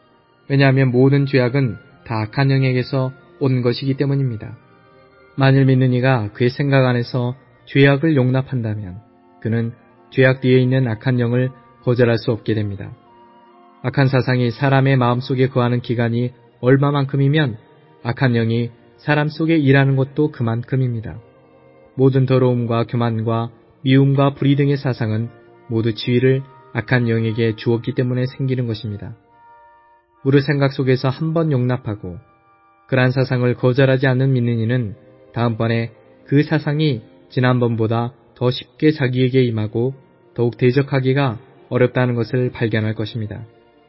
왜냐하면 모든 죄악은 다 악한 영에게서 온 것이기 때문입니다. 만일 믿는 이가 그의 생각 안에서 죄악을 용납한다면 그는 죄악 뒤에 있는 악한 영을 거절할 수 없게 됩니다. 악한 사상이 사람의 마음속에 거하는 기간이 얼마만큼이면 악한 영이 사람 속에 일하는 것도 그만큼입니다. 모든 더러움과 교만과 미움과 불의 등의 사상은 모두 지위를 악한 영에게 주었기 때문에 생기는 것입니다. 우리 생각 속에서 한 번 용납하고 그러한 사상을 거절하지 않는 믿는 이는 다음번에 그 사상이 지난번보다 더 쉽게 자기에게 임하고 더욱 대적하기가 어렵다는 것을 발견할 것입니다.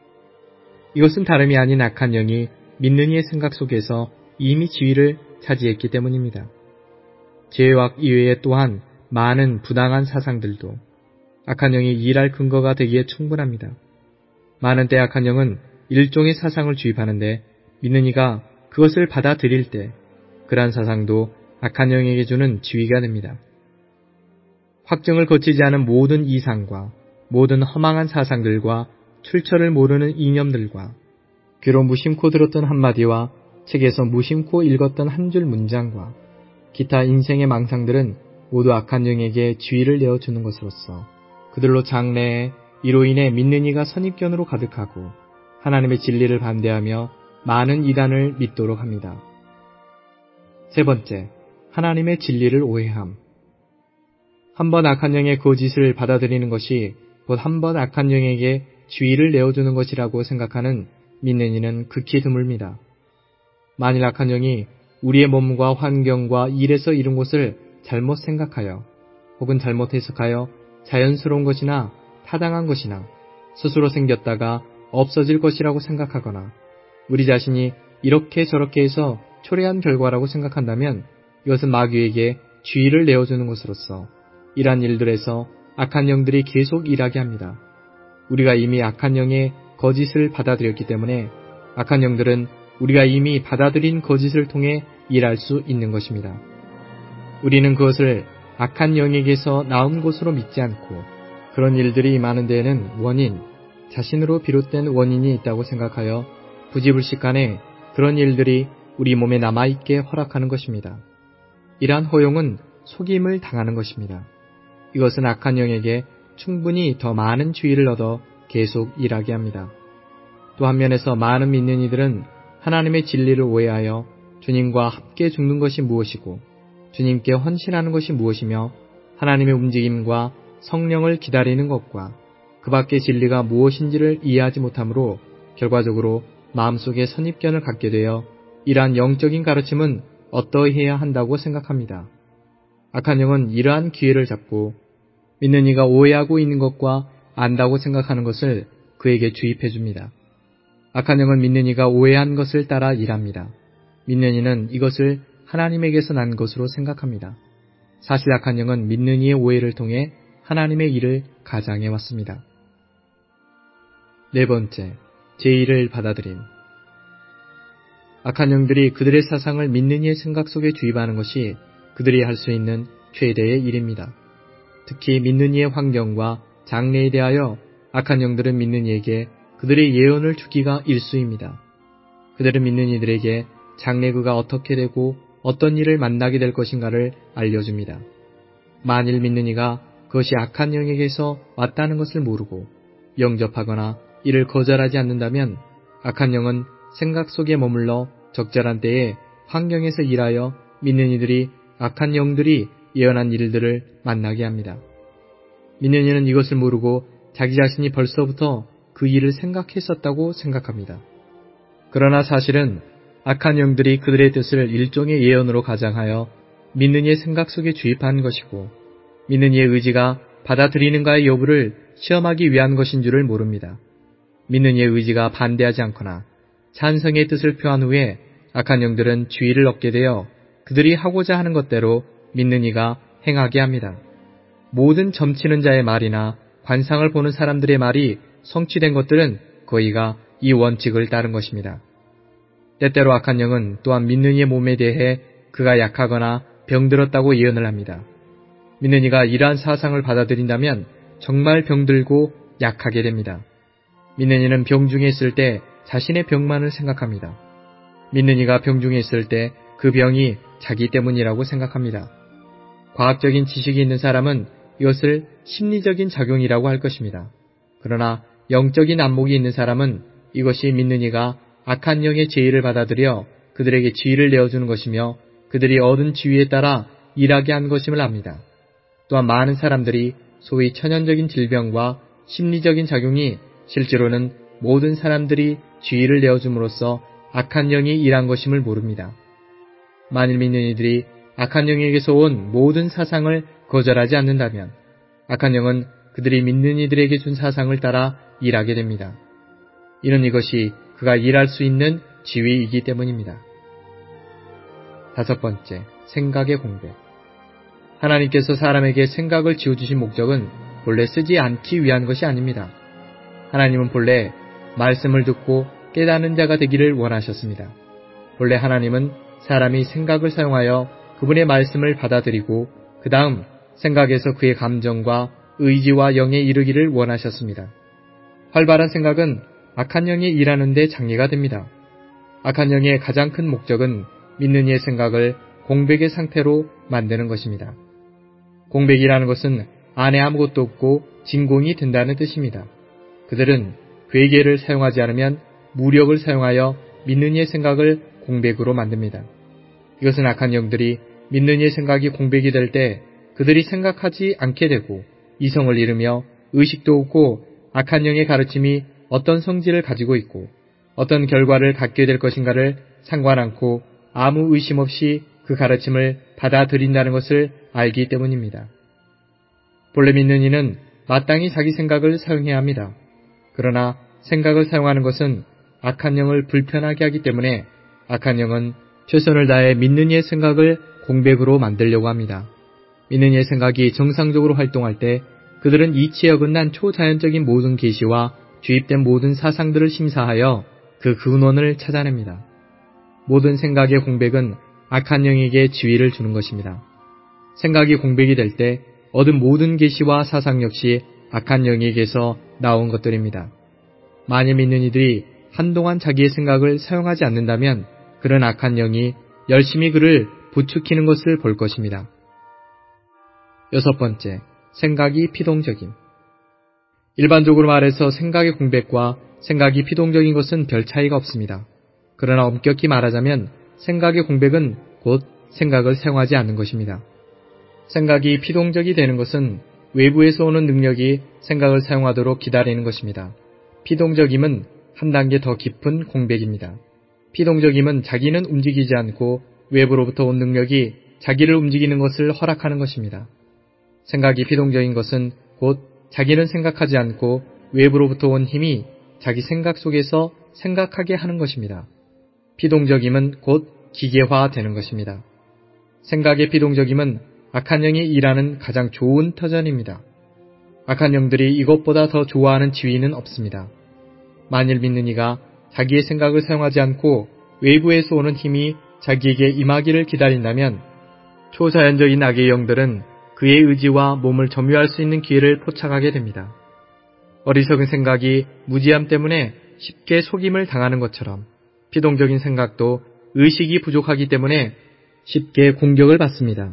이것은 다름이 아닌 악한 영이 믿는 이의 생각 속에서 이미 지위를 차지했기 때문입니다. 죄악 이외에 또한 많은 부당한 사상들도 악한 영이 일할 근거가 되기에 충분합니다. 많은 때 악한 영은 일종의 사상을 주입하는데 믿는 이가 그것을 받아들일 때 그러한 사상도 악한 영에게 주는 지위가 됩니다. 확증을 거치지 않은 모든 이상과 모든 허망한 사상들과 출처를 모르는 이념들과 귀로 무심코 들었던 한마디와 책에서 무심코 읽었던 한 줄 문장과 기타 인생의 망상들은 모두 악한 영에게 지위를 내어주는 것으로서 그들로 장래에 이로 인해 믿는 이가 선입견으로 가득하고 하나님의 진리를 반대하며 많은 이단을 믿도록 합니다. 세 번째, 하나님의 진리를 오해함. 한 번 악한 영의 거짓을 받아들이는 것이 곧 한 번 악한 영에게 지위를 내어주는 것이라고 생각하는 믿는 이는 극히 드뭅니다. 만일 악한 영이 우리의 몸과 환경과 일에서 이룬 것을 잘못 생각하여 혹은 잘못 해석하여 자연스러운 것이나 타당한 것이나 스스로 생겼다가 없어질 것이라고 생각하거나 우리 자신이 이렇게 저렇게 해서 초래한 결과라고 생각한다면 이것은 마귀에게 지위를 내어주는 것으로서 이러한 일들에서 악한 영들이 계속 일하게 합니다. 우리가 이미 악한 영의 거짓을 받아들였기 때문에 악한 영들은 우리가 이미 받아들인 거짓을 통해 일할 수 있는 것입니다. 우리는 그것을 악한 영에게서 나온 것으로 믿지 않고 그런 일들이 많은 데에는 원인, 자신으로 비롯된 원인이 있다고 생각하여 부지불식간에 그런 일들이 우리 몸에 남아있게 허락하는 것입니다. 이러한 허용은 속임을 당하는 것입니다. 이것은 악한 영에게 충분히 더 많은 지위를 얻어 계속 일하게 합니다. 또 한면에서 많은 믿는 이들은 하나님의 진리를 오해하여 주님과 함께 죽는 것이 무엇이고 주님께 헌신하는 것이 무엇이며 하나님의 움직임과 성령을 기다리는 것과 그 밖의 진리가 무엇인지를 이해하지 못하므로 결과적으로 마음속에 선입견을 갖게 되어 이러한 영적인 가르침은 어떠해야 한다고 생각합니다. 악한 영은 이러한 기회를 잡고 믿는 이가 오해하고 있는 것과 안다고 생각하는 것을 그에게 주입해 줍니다. 악한 영은 믿는 이가 오해한 것을 따라 일합니다. 믿는 이는 이것을 하나님에게서 난 것으로 생각합니다. 사실 악한 영은 믿는 이의 오해를 통해 하나님의 일을 가장해 왔습니다. 네 번째, 제1을 받아들임. 악한 영들이 그들의 사상을 믿는 이의 생각 속에 주입하는 것이 그들이 할 수 있는 최대의 일입니다. 특히 믿는 이의 환경과 장래에 대하여 악한 영들은 믿는 이에게 그들의 예언을 주기가 일쑤입니다. 그들은 믿는 이들에게 장래 그가 어떻게 되고 어떤 일을 만나게 될 것인가를 알려줍니다. 만일 믿는 이가 그것이 악한 영에게서 왔다는 것을 모르고 영접하거나 이를 거절하지 않는다면 악한 영은 생각 속에 머물러 적절한 때에 환경에서 일하여 믿는 이들이 악한 영들이 예언한 일들을 만나게 합니다. 믿는 이는 이것을 모르고 자기 자신이 벌써부터 그 일을 생각했었다고 생각합니다. 그러나 사실은 악한 영들이 그들의 뜻을 일종의 예언으로 가장하여 믿는 이의 생각 속에 주입한 것이고 믿는 이의 의지가 받아들이는가의 여부를 시험하기 위한 것인 줄을 모릅니다. 믿는 이의 의지가 반대하지 않거나 찬성의 뜻을 표한 후에 악한 영들은 지위를 얻게 되어 그들이 하고자 하는 것대로 믿는 이가 행하게 합니다. 모든 점치는 자의 말이나 관상을 보는 사람들의 말이 성취된 것들은 거의가 이 원칙을 따른 것입니다. 때때로 악한 영은 또한 믿는 이의 몸에 대해 그가 약하거나 병들었다고 예언을 합니다. 믿는 이가 이러한 사상을 받아들인다면 정말 병들고 약하게 됩니다. 믿는 이는 병중에 있을 때 자신의 병만을 생각합니다. 믿는 이가 병중에 있을 때 그 병이 자기 때문이라고 생각합니다. 과학적인 지식이 있는 사람은 이것을 심리적인 작용이라고 할 것입니다. 그러나 영적인 안목이 있는 사람은 이것이 믿는 이가 악한 영의 제의를 받아들여 그들에게 지위를 내어주는 것이며 그들이 얻은 지위에 따라 일하게 한 것임을 압니다. 또한 많은 사람들이 소위 천연적인 질병과 심리적인 작용이 실제로는 모든 사람들이 지위를 내어줌으로써 악한 영이 일한 것임을 모릅니다. 만일 믿는 이들이 악한 영에게서 온 모든 사상을 거절하지 않는다면 악한 영은 그들이 믿는 이들에게 준 사상을 따라 일하게 됩니다. 이는 이것이 그가 일할 수 있는 지위이기 때문입니다. 5번째, 생각의 공백. 하나님께서 사람에게 생각을 지어주신 목적은 본래 쓰지 않기 위한 것이 아닙니다. 하나님은 본래 말씀을 듣고 깨닫는 자가 되기를 원하셨습니다. 본래 하나님은 사람이 생각을 사용하여 그분의 말씀을 받아들이고 그 다음 생각에서 그의 감정과 의지와 영에 이르기를 원하셨습니다. 활발한 생각은 악한 영이 일하는 데 장애가 됩니다. 악한 영의 가장 큰 목적은 믿는 이의 생각을 공백의 상태로 만드는 것입니다. 공백이라는 것은 안에 아무것도 없고 진공이 된다는 뜻입니다. 그들은 괴계를 사용하지 않으면 무력을 사용하여 믿는 이의 생각을 공백으로 만듭니다. 이것은 악한 영들이 믿는 이의 생각이 공백이 될 때 그들이 생각하지 않게 되고 이성을 잃으며 의식도 없고 악한 영의 가르침이 어떤 성질을 가지고 있고 어떤 결과를 갖게 될 것인가를 상관 않고 아무 의심 없이 그 가르침을 받아들인다는 것을 알기 때문입니다. 본래 믿는 이는 마땅히 자기 생각을 사용해야 합니다. 그러나 생각을 사용하는 것은 악한 영을 불편하게 하기 때문에 악한 영은 최선을 다해 믿는 이의 생각을 공백으로 만들려고 합니다. 믿는 이의 생각이 정상적으로 활동할 때 그들은 이치에 어긋난 초자연적인 모든 계시와 주입된 모든 사상들을 심사하여 그 근원을 찾아냅니다. 모든 생각의 공백은 악한 영에게 지위를 주는 것입니다. 생각이 공백이 될 때 얻은 모든 계시와 사상 역시 악한 영에게서 나온 것들입니다. 만일 믿는 이들이 한동안 자기의 생각을 사용하지 않는다면 그런 악한 영이 열심히 그를 부추기는 것을 볼 것입니다. 6번째, 생각이 피동적임. 일반적으로 말해서 생각의 공백과 생각이 피동적인 것은 별 차이가 없습니다. 그러나 엄격히 말하자면 생각의 공백은 곧 생각을 사용하지 않는 것입니다. 생각이 피동적이 되는 것은 외부에서 오는 능력이 생각을 사용하도록 기다리는 것입니다. 피동적임은 한 단계 더 깊은 공백입니다. 피동적임은 자기는 움직이지 않고 외부로부터 온 능력이 자기를 움직이는 것을 허락하는 것입니다. 생각이 피동적인 것은 곧 자기는 생각하지 않고 외부로부터 온 힘이 자기 생각 속에서 생각하게 하는 것입니다. 피동적임은 곧 기계화되는 것입니다. 생각의 피동적임은 악한 영이 일하는 가장 좋은 터전입니다. 악한 영들이 이것보다 더 좋아하는 지위는 없습니다. 만일 믿는 이가 자기의 생각을 사용하지 않고 외부에서 오는 힘이 자기에게 임하기를 기다린다면 초자연적인 악의 영들은 그의 의지와 몸을 점유할 수 있는 기회를 포착하게 됩니다. 어리석은 생각이 무지함 때문에 쉽게 속임을 당하는 것처럼 피동적인 생각도 의식이 부족하기 때문에 쉽게 공격을 받습니다.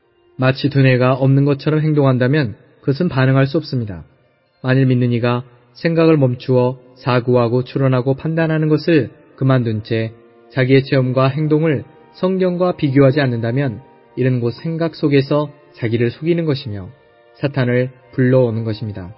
마치 두뇌가 없는 것처럼 행동한다면 그것은 반응할 수 없습니다. 만일 믿는 이가 생각을 멈추어 사고하고 추론하고 판단하는 것을 그만둔 채 자기의 체험과 행동을 성경과 비교하지 않는다면 이는 곧 생각 속에서 자기를 속이는 것이며 사탄을 불러오는 것입니다.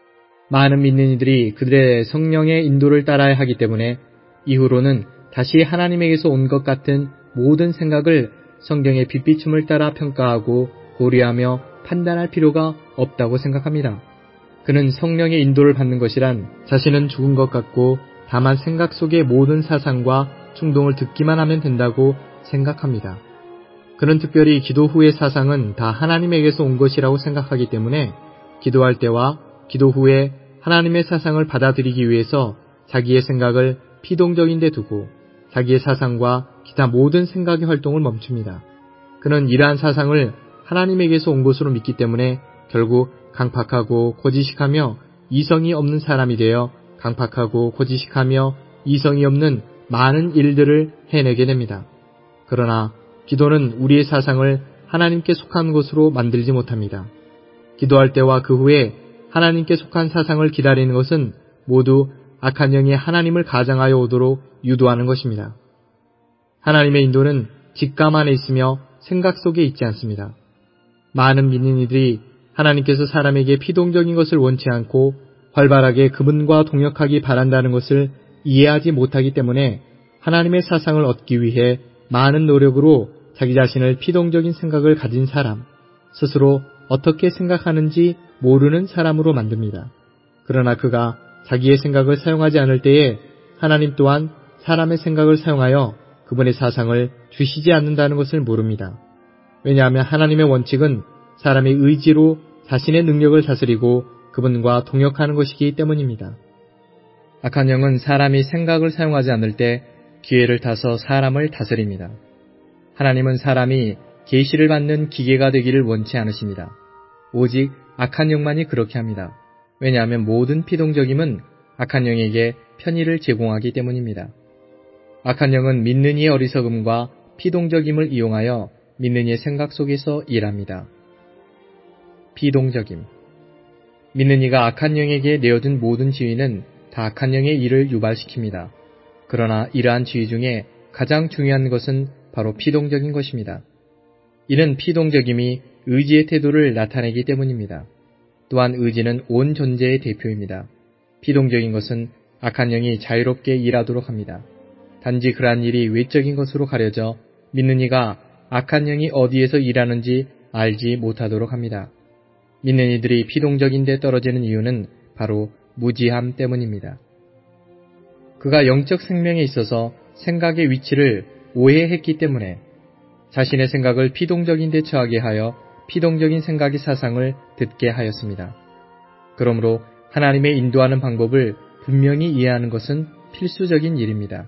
많은 믿는 이들이 그들의 성령의 인도를 따라야 하기 때문에 이후로는 다시 하나님에게서 온 것 같은 모든 생각을 성경의 빛비춤을 따라 평가하고 고려하며 판단할 필요가 없다고 생각합니다. 그는 성령의 인도를 받는 것이란 자신은 죽은 것 같고 다만 생각 속의 모든 사상과 충동을 듣기만 하면 된다고 생각합니다. 그는 특별히 기도 후의 사상은 다 하나님에게서 온 것이라고 생각하기 때문에 기도할 때와 기도 후에 하나님의 사상을 받아들이기 위해서 자기의 생각을 피동적인 데 두고 자기의 사상과 기타 모든 생각의 활동을 멈춥니다. 그는 이러한 사상을 하나님에게서 온 것으로 믿기 때문에 결국 강팍하고 고지식하며 이성이 없는 사람이 되어 강팍하고 고지식하며 이성이 없는 많은 일들을 해내게 됩니다. 그러나 기도는 우리의 사상을 하나님께 속한 것으로 만들지 못합니다. 기도할 때와 그 후에 하나님께 속한 사상을 기다리는 것은 모두 악한 영이 하나님을 가장하여 오도록 유도하는 것입니다. 하나님의 인도는 직감 안에 있으며 생각 속에 있지 않습니다. 많은 믿는 이들이 하나님께서 사람에게 피동적인 것을 원치 않고 활발하게 그분과 동역하기 바란다는 것을 이해하지 못하기 때문에 하나님의 사상을 얻기 위해 많은 노력으로 자기 자신을 피동적인 생각을 가진 사람, 스스로 어떻게 생각하는지 모르는 사람으로 만듭니다. 그러나 그가 자기의 생각을 사용하지 않을 때에 하나님 또한 사람의 생각을 사용하여 그분의 사상을 주시지 않는다는 것을 모릅니다. 왜냐하면 하나님의 원칙은 사람의 의지로 자신의 능력을 다스리고 그분과 동역하는 것이기 때문입니다. 악한 영은 사람이 생각을 사용하지 않을 때 기회를 타서 사람을 다스립니다. 하나님은 사람이 계시를 받는 기계가 되기를 원치 않으십니다. 오직 악한 영만이 그렇게 합니다. 왜냐하면 모든 피동적임은 악한 영에게 편의를 제공하기 때문입니다. 악한 영은 믿는 이의 어리석음과 피동적임을 이용하여 믿는 이의 생각 속에서 일합니다. 피동적임. 믿는 이가 악한 영에게 내어준 모든 지위는 다 악한 영의 일을 유발시킵니다. 그러나 이러한 지위 중에 가장 중요한 것은 바로 피동적인 것입니다. 이는 피동적임이 의지의 태도를 나타내기 때문입니다. 또한 의지는 온 존재의 대표입니다. 피동적인 것은 악한 영이 자유롭게 일하도록 합니다. 단지 그러한 일이 외적인 것으로 가려져 믿는 이가 악한 영이 어디에서 일하는지 알지 못하도록 합니다. 믿는 이들이 피동적인 데 떨어지는 이유는 바로 무지함 때문입니다. 그가 영적 생명에 있어서 생각의 위치를 오해했기 때문에 자신의 생각을 피동적인 데 처하게 하여 피동적인 생각의 사상을 듣게 하였습니다. 그러므로 하나님의 인도하는 방법을 분명히 이해하는 것은 필수적인 일입니다.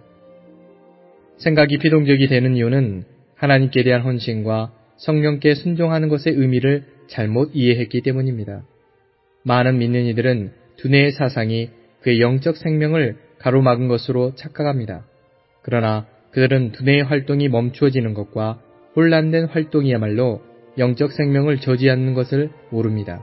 생각이 피동적이 되는 이유는 하나님께 대한 헌신과 성령께 순종하는 것의 의미를 잘못 이해했기 때문입니다. 많은 믿는 이들은 두뇌의 사상이 그의 영적 생명을 가로막은 것으로 착각합니다. 그러나 그들은 두뇌의 활동이 멈추어지는 것과 혼란된 활동이야말로 영적 생명을 저지하는 것을 모릅니다.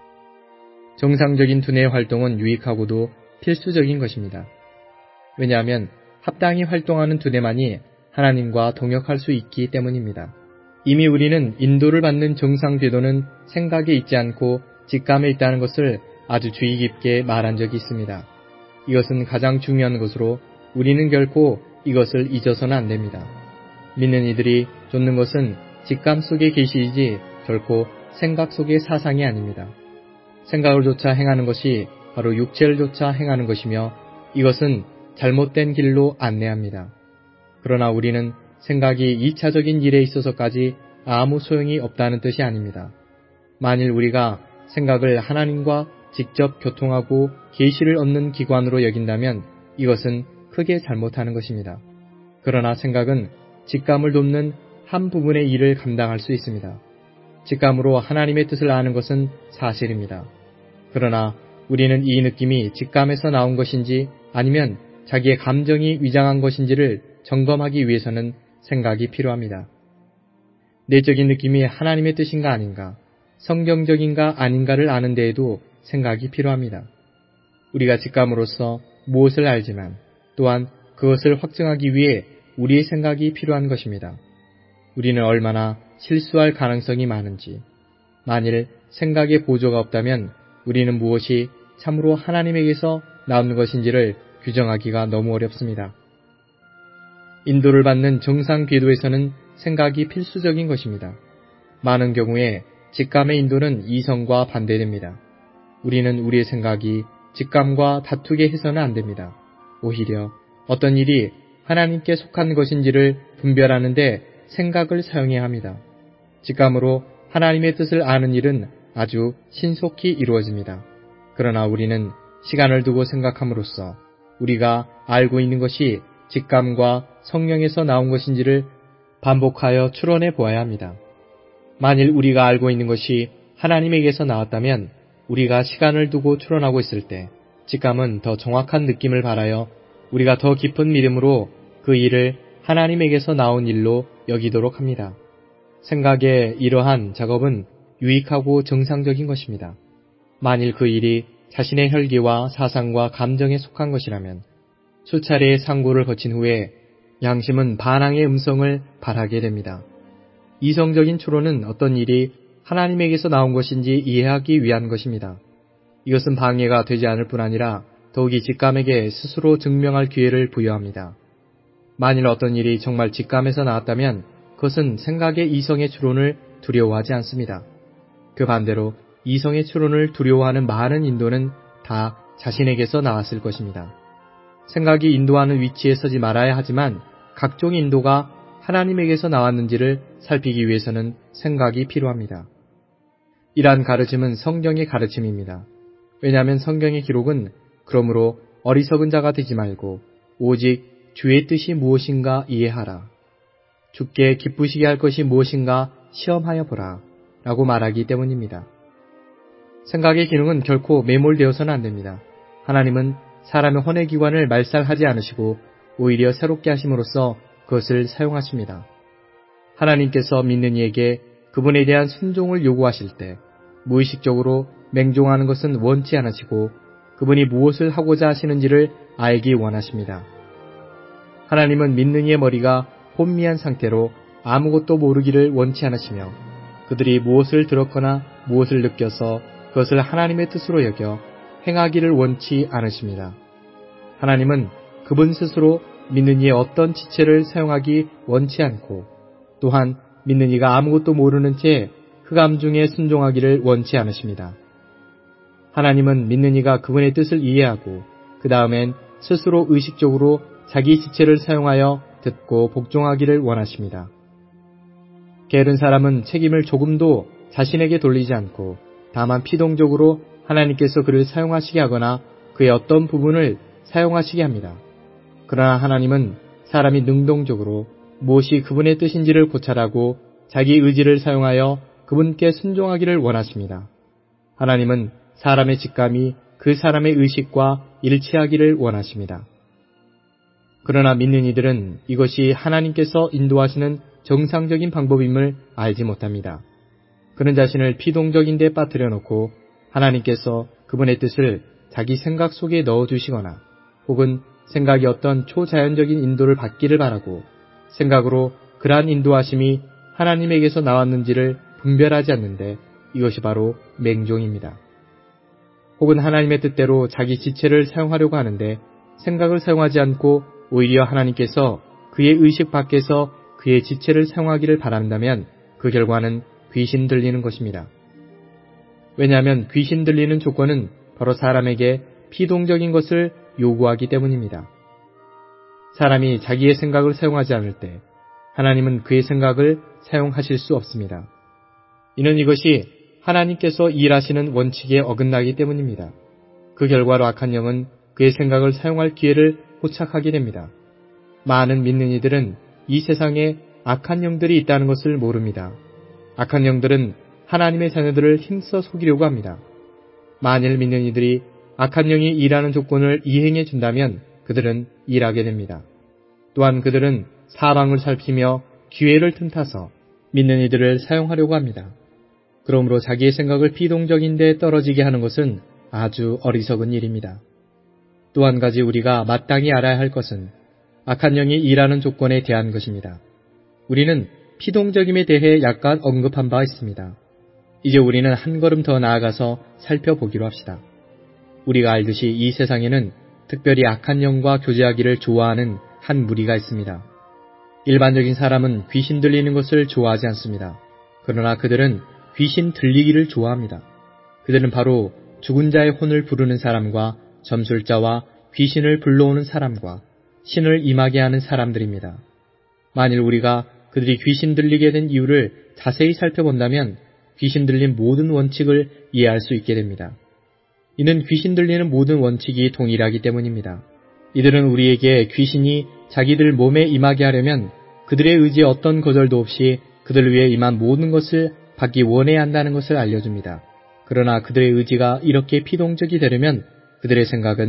정상적인 두뇌의 활동은 유익하고도 필수적인 것입니다. 왜냐하면 합당히 활동하는 두뇌만이 하나님과 동역할 수 있기 때문입니다. 이미 우리는 인도를 받는 정상 궤도는 생각에 있지 않고 직감에 있다는 것을 아주 주의 깊게 말한 적이 있습니다. 이것은 가장 중요한 것으로 우리는 결코 이것을 잊어서는 안 됩니다. 믿는 이들이 좇는 것은 직감 속의 계시이지 결코 생각 속의 사상이 아닙니다. 생각을 조차 행하는 것이 바로 육체를 조차 행하는 것이며 이것은 잘못된 길로 안내합니다. 그러나 우리는 생각이 2차적인 일에 있어서까지 아무 소용이 없다는 뜻이 아닙니다. 만일 우리가 생각을 하나님과 직접 교통하고 계시를 얻는 기관으로 여긴다면 이것은 크게 잘못하는 것입니다. 그러나 생각은 직감을 돕는 한 부분의 일을 감당할 수 있습니다. 직감으로 하나님의 뜻을 아는 것은 사실입니다. 그러나 우리는 이 느낌이 직감에서 나온 것인지 아니면 자기의 감정이 위장한 것인지를 점검하기 위해서는 생각이 필요합니다. 내적인 느낌이 하나님의 뜻인가 아닌가, 성경적인가 아닌가를 아는 데에도 생각이 필요합니다. 우리가 직감으로써 무엇을 알지만 또한 그것을 확증하기 위해 우리의 생각이 필요한 것입니다. 우리는 얼마나 실수할 가능성이 많은지, 만일 생각의 보조가 없다면 우리는 무엇이 참으로 하나님에게서 나오는 것인지를 규정하기가 너무 어렵습니다. 인도를 받는 정상 궤도에서는 생각이 필수적인 것입니다. 많은 경우에 직감의 인도는 이성과 반대됩니다. 우리는 우리의 생각이 직감과 다투게 해서는 안 됩니다. 오히려 어떤 일이 하나님께 속한 것인지를 분별하는 데 생각을 사용해야 합니다. 직감으로 하나님의 뜻을 아는 일은 아주 신속히 이루어집니다. 그러나 우리는 시간을 두고 생각함으로써 우리가 알고 있는 것이 직감과 성령에서 나온 것인지를 반복하여 추론해 보아야 합니다. 만일 우리가 알고 있는 것이 하나님에게서 나왔다면 우리가 시간을 두고 추론하고 있을 때 직감은 더 정확한 느낌을 바라여 우리가 더 깊은 믿음으로 그 일을 하나님에게서 나온 일로 여기도록 합니다. 생각의 이러한 작업은 유익하고 정상적인 것입니다. 만일 그 일이 자신의 혈기와 사상과 감정에 속한 것이라면 수차례의 상고를 거친 후에 양심은 반항의 음성을 발하게 됩니다. 이성적인 추론은 어떤 일이 하나님에게서 나온 것인지 이해하기 위한 것입니다. 이것은 방해가 되지 않을 뿐 아니라 더욱이 직감에게 스스로 증명할 기회를 부여합니다. 만일 어떤 일이 정말 직감에서 나왔다면 그것은 생각의 이성의 추론을 두려워하지 않습니다. 그 반대로 이성의 추론을 두려워하는 많은 인도는 다 자신에게서 나왔을 것입니다. 생각이 인도하는 위치에 서지 말아야 하지만 각종 인도가 하나님에게서 나왔는지를 살피기 위해서는 생각이 필요합니다. 이러한 가르침은 성경의 가르침입니다. 왜냐하면 성경의 기록은 그러므로 어리석은 자가 되지 말고 오직 주의 뜻이 무엇인가 이해하라. 주께 기쁘시게 할 것이 무엇인가 시험하여 보라. 라고 말하기 때문입니다. 생각의 기능은 결코 매몰되어서는 안 됩니다. 하나님은 사람의 혼의 기관을 말살하지 않으시고 오히려 새롭게 하심으로써 그것을 사용하십니다. 하나님께서 믿는 이에게 그분에 대한 순종을 요구하실 때 무의식적으로 맹종하는 것은 원치 않으시고 그분이 무엇을 하고자 하시는지를 알기 원하십니다. 하나님은 믿는 이의 머리가 혼미한 상태로 아무것도 모르기를 원치 않으시며 그들이 무엇을 들었거나 무엇을 느껴서 그것을 하나님의 뜻으로 여겨 행하기를 원치 않으십니다. 하나님은 그분 스스로 믿는 이의 어떤 지체를 사용하기 원치 않고 또한 믿는 이가 아무것도 모르는 채 흑암 중에 순종하기를 원치 않으십니다. 하나님은 믿는 이가 그분의 뜻을 이해하고 그 다음엔 스스로 의식적으로 자기 지체를 사용하여 듣고 복종하기를 원하십니다. 게으른 사람은 책임을 조금도 자신에게 돌리지 않고 다만 피동적으로 하나님께서 그를 사용하시게 하거나 그의 어떤 부분을 사용하시게 합니다. 그러나 하나님은 사람이 능동적으로 무엇이 그분의 뜻인지를 고찰하고 자기 의지를 사용하여 그분께 순종하기를 원하십니다. 하나님은 사람의 직감이 그 사람의 의식과 일치하기를 원하십니다. 그러나 믿는 이들은 이것이 하나님께서 인도하시는 정상적인 방법임을 알지 못합니다. 그는 자신을 피동적인 데 빠뜨려 놓고 하나님께서 그분의 뜻을 자기 생각 속에 넣어주시거나 혹은 생각이 어떤 초자연적인 인도를 받기를 바라고 생각으로 그러한 인도하심이 하나님에게서 나왔는지를 분별하지 않는데 이것이 바로 맹종입니다. 혹은 하나님의 뜻대로 자기 지체를 사용하려고 하는데 생각을 사용하지 않고 오히려 하나님께서 그의 의식 밖에서 그의 지체를 사용하기를 바란다면 그 결과는 귀신 들리는 것입니다. 왜냐하면 귀신 들리는 조건은 바로 사람에게 피동적인 것을 요구하기 때문입니다. 사람이 자기의 생각을 사용하지 않을 때 하나님은 그의 생각을 사용하실 수 없습니다. 이는 이것이 하나님께서 일하시는 원칙에 어긋나기 때문입니다. 그 결과로 악한 영은 그의 생각을 사용할 기회를 포착하게 됩니다. 많은 믿는 이들은 이 세상에 악한 영들이 있다는 것을 모릅니다. 악한 영들은 하나님의 자녀들을 힘써 속이려고 합니다. 만일 믿는 이들이 악한 영이 일하는 조건을 이행해 준다면 그들은 일하게 됩니다. 또한 그들은 사방을 살피며 기회를 틈타서 믿는 이들을 사용하려고 합니다. 그러므로 자기의 생각을 피동적인 데 떨어지게 하는 것은 아주 어리석은 일입니다. 또 한 가지 우리가 마땅히 알아야 할 것은 악한 영이 일하는 조건에 대한 것입니다. 우리는 피동적임에 대해 약간 언급한 바 있습니다. 이제 우리는 한 걸음 더 나아가서 살펴보기로 합시다. 우리가 알듯이 이 세상에는 특별히 악한 영과 교제하기를 좋아하는 한 무리가 있습니다. 일반적인 사람은 귀신 들리는 것을 좋아하지 않습니다. 그러나 그들은 귀신 들리기를 좋아합니다. 그들은 바로 죽은 자의 혼을 부르는 사람과 점술자와 귀신을 불러오는 사람과 신을 임하게 하는 사람들입니다. 만일 우리가 그들이 귀신 들리게 된 이유를 자세히 살펴본다면 귀신 들린 모든 원칙을 이해할 수 있게 됩니다. 이는 귀신 들리는 모든 원칙이 동일하기 때문입니다. 이들은 우리에게 귀신이 자기들 몸에 임하게 하려면 그들의 의지에 어떤 거절도 없이 그들을 위해 임한 모든 것을 받기 원해야 한다는 것을 알려줍니다. 그러나 그들의 의지가 이렇게 피동적이 되려면 그들의 생각은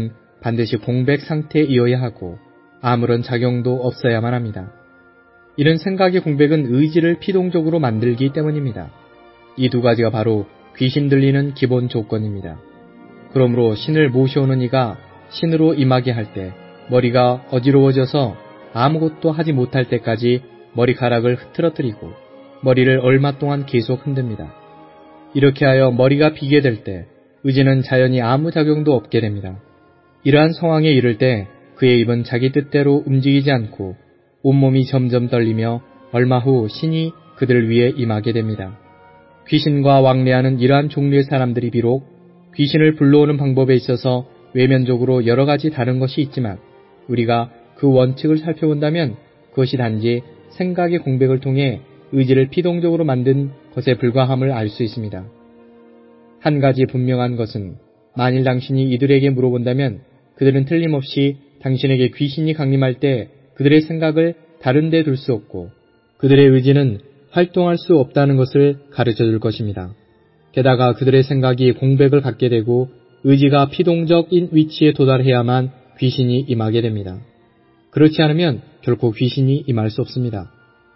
반드시 공백 상태이어야 하고 아무런 작용도 없어야만 합니다. 이런 생각의 공백은 의지를 피동적으로 만들기 때문입니다. 이 두 가지가 바로 귀신 들리는 기본 조건입니다. 그러므로 신을 모셔오는 이가 신으로 임하게 할 때 머리가 어지러워져서 아무것도 하지 못할 때까지 머리카락을 흐트러뜨리고 머리를 얼마 동안 계속 흔듭니다. 이렇게 하여 머리가 비게 될 때 의지는 자연히 아무 작용도 없게 됩니다. 이러한 상황에 이를 때 그의 입은 자기 뜻대로 움직이지 않고 온몸이 점점 떨리며 얼마 후 신이 그들 위에 임하게 됩니다. 귀신과 왕래하는 이러한 종류의 사람들이 비록 귀신을 불러오는 방법에 있어서 외면적으로 여러 가지 다른 것이 있지만 우리가 그 원칙을 살펴본다면 그것이 단지 생각의 공백을 통해 의지를 피동적으로 만든 것에 불과함을 알 수 있습니다. 한 가지 분명한 것은 만일 당신이 이들에게 물어본다면 그들은 틀림없이 당신에게 귀신이 강림할 때 그들의 생각을 다른 데 둘 수 없고 그들의 의지는 활동할 수 없다는 것을 가르쳐 줄 것입니다. 게다가 그들의 생각이 공백을 갖게 되고 의지가 피동적인 위치에 도달해야만 귀신이 임하게 됩니다. 그렇지 않으면 결코 귀신이 임할 수 없습니다.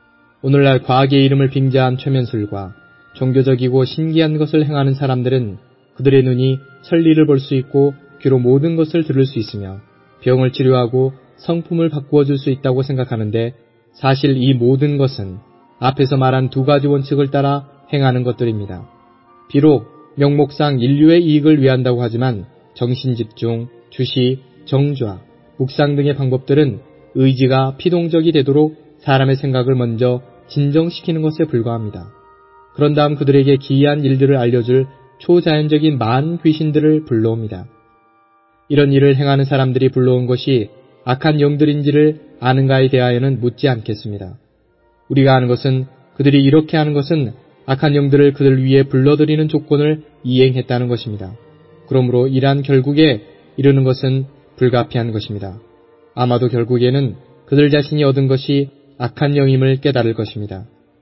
오늘날 과학의 이름을 빙자한 최면술과 종교적이고 신기한 것을 행하는 사람들은 그들의 눈이 천리를 볼 수 있고 귀로 모든 것을 들을 수 있으며 병을 치료하고 성품을 바꾸어 줄 수 있다고 생각하는데 사실 이 모든 것은 앞에서 말한 두 가지 원칙을 따라 행하는 것들입니다. 비록 명목상 인류의 이익을 위한다고 하지만 정신집중, 주시, 정좌, 묵상 등의 방법들은 의지가 피동적이 되도록 사람의 생각을 먼저 진정시키는 것에 불과합니다. 그런 다음 그들에게 기이한 일들을 알려줄 초자연적인 많은 귀신들을 불러옵니다. 이런 일을 행하는 사람들이 불러온 것이 악한 영들인지를 아는가에 대하여는 묻지 않겠습니다. 우리가 아는 것은 그들이 이렇게 하는 것은 악한 영들을 그들 위에 불러들이는 조건을 이행했다는 것입니다. 그러므로 이러한 결국에 이르는 것은 불가피한 것입니다. 아마도 결국에는 그들 자신이 얻은 것이 악한 영임을 깨달을 것입니다.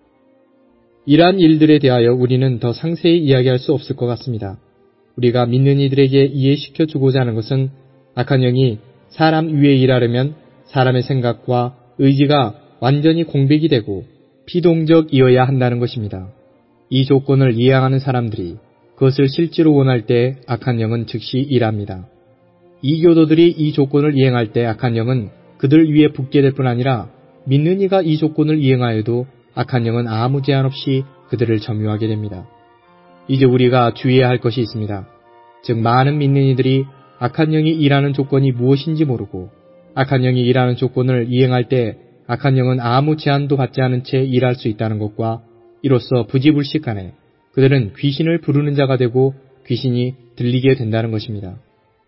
이러한 일들에 대하여 우리는 더 상세히 이야기할 수 없을 것 같습니다. 우리가 믿는 이들에게 이해시켜 주고자 하는 것은 악한 영이 사람 위에 일하려면 사람의 생각과 의지가 완전히 공백이 되고 피동적이어야 한다는 것입니다. 이 조건을 이해하는 사람들이 그것을 실제로 원할 때 악한 영은 즉시 일합니다. 이교도들이 이 조건을 이행할 때 악한 영은 그들 위에 붙게 될 뿐 아니라 믿는 이가 이 조건을 이행하여도 악한 영은 아무 제한 없이 그들을 점유하게 됩니다. 이제 우리가 주의해야 할 것이 있습니다. 즉 많은 믿는 이들이 악한 영이 일하는 조건이 무엇인지 모르고 악한 영이 일하는 조건을 이행할 때 악한 영은 아무 제한도 받지 않은 채 일할 수 있다는 것과 이로써 부지불식간에 그들은 귀신을 부르는 자가 되고 귀신이 들리게 된다는 것입니다.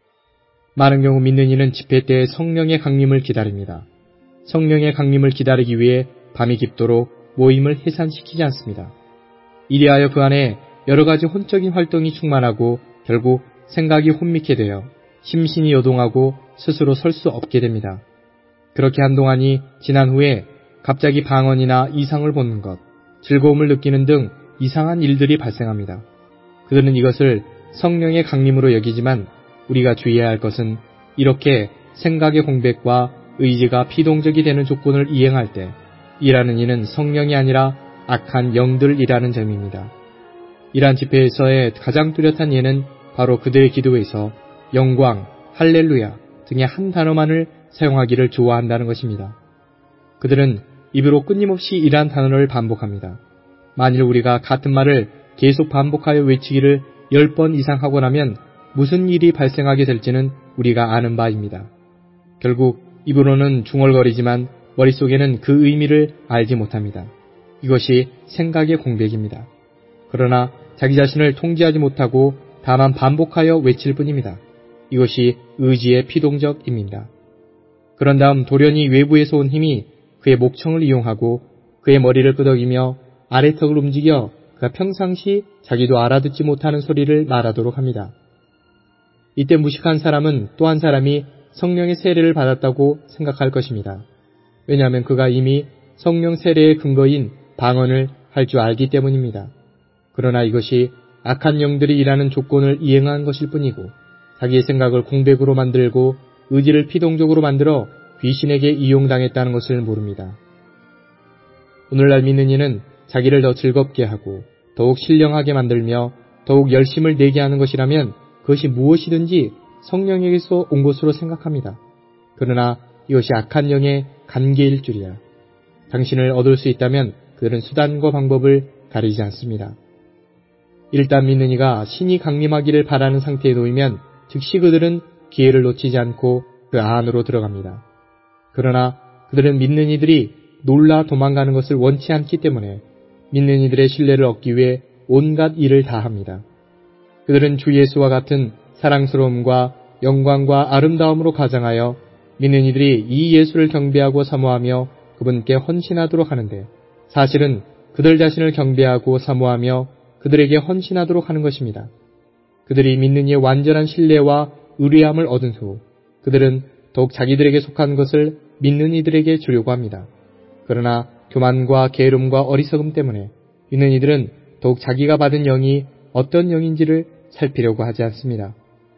많은 경우 믿는 이는 집회 때 성령의 강림을 기다립니다. 성령의 강림을 기다리기 위해 밤이 깊도록 모임을 해산시키지 않습니다. 이리하여 그 안에 여러 가지 혼적인 활동이 충만하고 결국 생각이 혼미케 되어 심신이 요동하고 스스로 설 수 없게 됩니다. 그렇게 한동안이 지난 후에 갑자기 방언이나 이상을 보는 것, 즐거움을 느끼는 등 이상한 일들이 발생합니다. 그들은 이것을 성령의 강림으로 여기지만 우리가 주의해야 할 것은 이렇게 생각의 공백과 의지가 피동적이 되는 조건을 이행할 때 일하는 이는 성령이 아니라 악한 영들이라는 점입니다. 이러한 집회에서의 가장 뚜렷한 예는 바로 그들의 기도에서 영광, 할렐루야 등의 한 단어만을 사용하기를 좋아한다는 것입니다. 그들은 입으로 끊임없이 이러한 단어를 반복합니다. 만일 우리가 같은 말을 계속 반복하여 외치기를 10번 이상 하고 나면 무슨 일이 발생하게 될지는 우리가 아는 바입니다. 결국 입으로는 중얼거리지만 머릿속에는 그 의미를 알지 못합니다. 이것이 생각의 공백입니다. 그러나 자기 자신을 통제하지 못하고 다만 반복하여 외칠 뿐입니다. 이것이 의지의 피동적입니다. 그런 다음 돌연히 외부에서 온 힘이 그의 목청을 이용하고 그의 머리를 끄덕이며 아래턱을 움직여 그가 평상시 자기도 알아듣지 못하는 소리를 말하도록 합니다. 이때 무식한 사람은 또 한 사람이 성령의 세례를 받았다고 생각할 것입니다. 왜냐하면 그가 이미 성령 세례의 근거인 방언을 할 줄 알기 때문입니다. 그러나 이것이 악한 영들이 일하는 조건을 이행한 것일 뿐이고 자기의 생각을 공백으로 만들고 의지를 피동적으로 만들어 귀신에게 이용당했다는 것을 모릅니다. 오늘날 믿는 이는 자기를 더 즐겁게 하고 더욱 신령하게 만들며 더욱 열심을 내게 하는 것이라면 그것이 무엇이든지 성령에게서 온 것으로 생각합니다. 그러나 이것이 악한 영의 관계일 줄이야. 당신을 얻을 수 있다면 그들은 수단과 방법을 가리지 않습니다. 일단 믿는 이가 신이 강림하기를 바라는 상태에 놓이면 즉시 그들은 기회를 놓치지 않고 그 안으로 들어갑니다. 그러나 그들은 믿는 이들이 놀라 도망가는 것을 원치 않기 때문에 믿는 이들의 신뢰를 얻기 위해 온갖 일을 다 합니다. 그들은 주 예수와 같은 사랑스러움과 영광과 아름다움으로 가장하여 믿는 이들이 이 예수를 경배하고 사모하며 그분께 헌신하도록 하는데 사실은 그들 자신을 경배하고 사모하며 그들에게 헌신하도록 하는 것입니다. 그들이 믿는 이의 완전한 신뢰와 의뢰함을 얻은 후 그들은 더욱 자기들에게 속한 것을 믿는 이들에게 주려고 합니다. 그러나 교만과 게으름과 어리석음 때문에 믿는 이들은 더욱 자기가 받은 영이 어떤 영인지를 살피려고 하지 않습니다.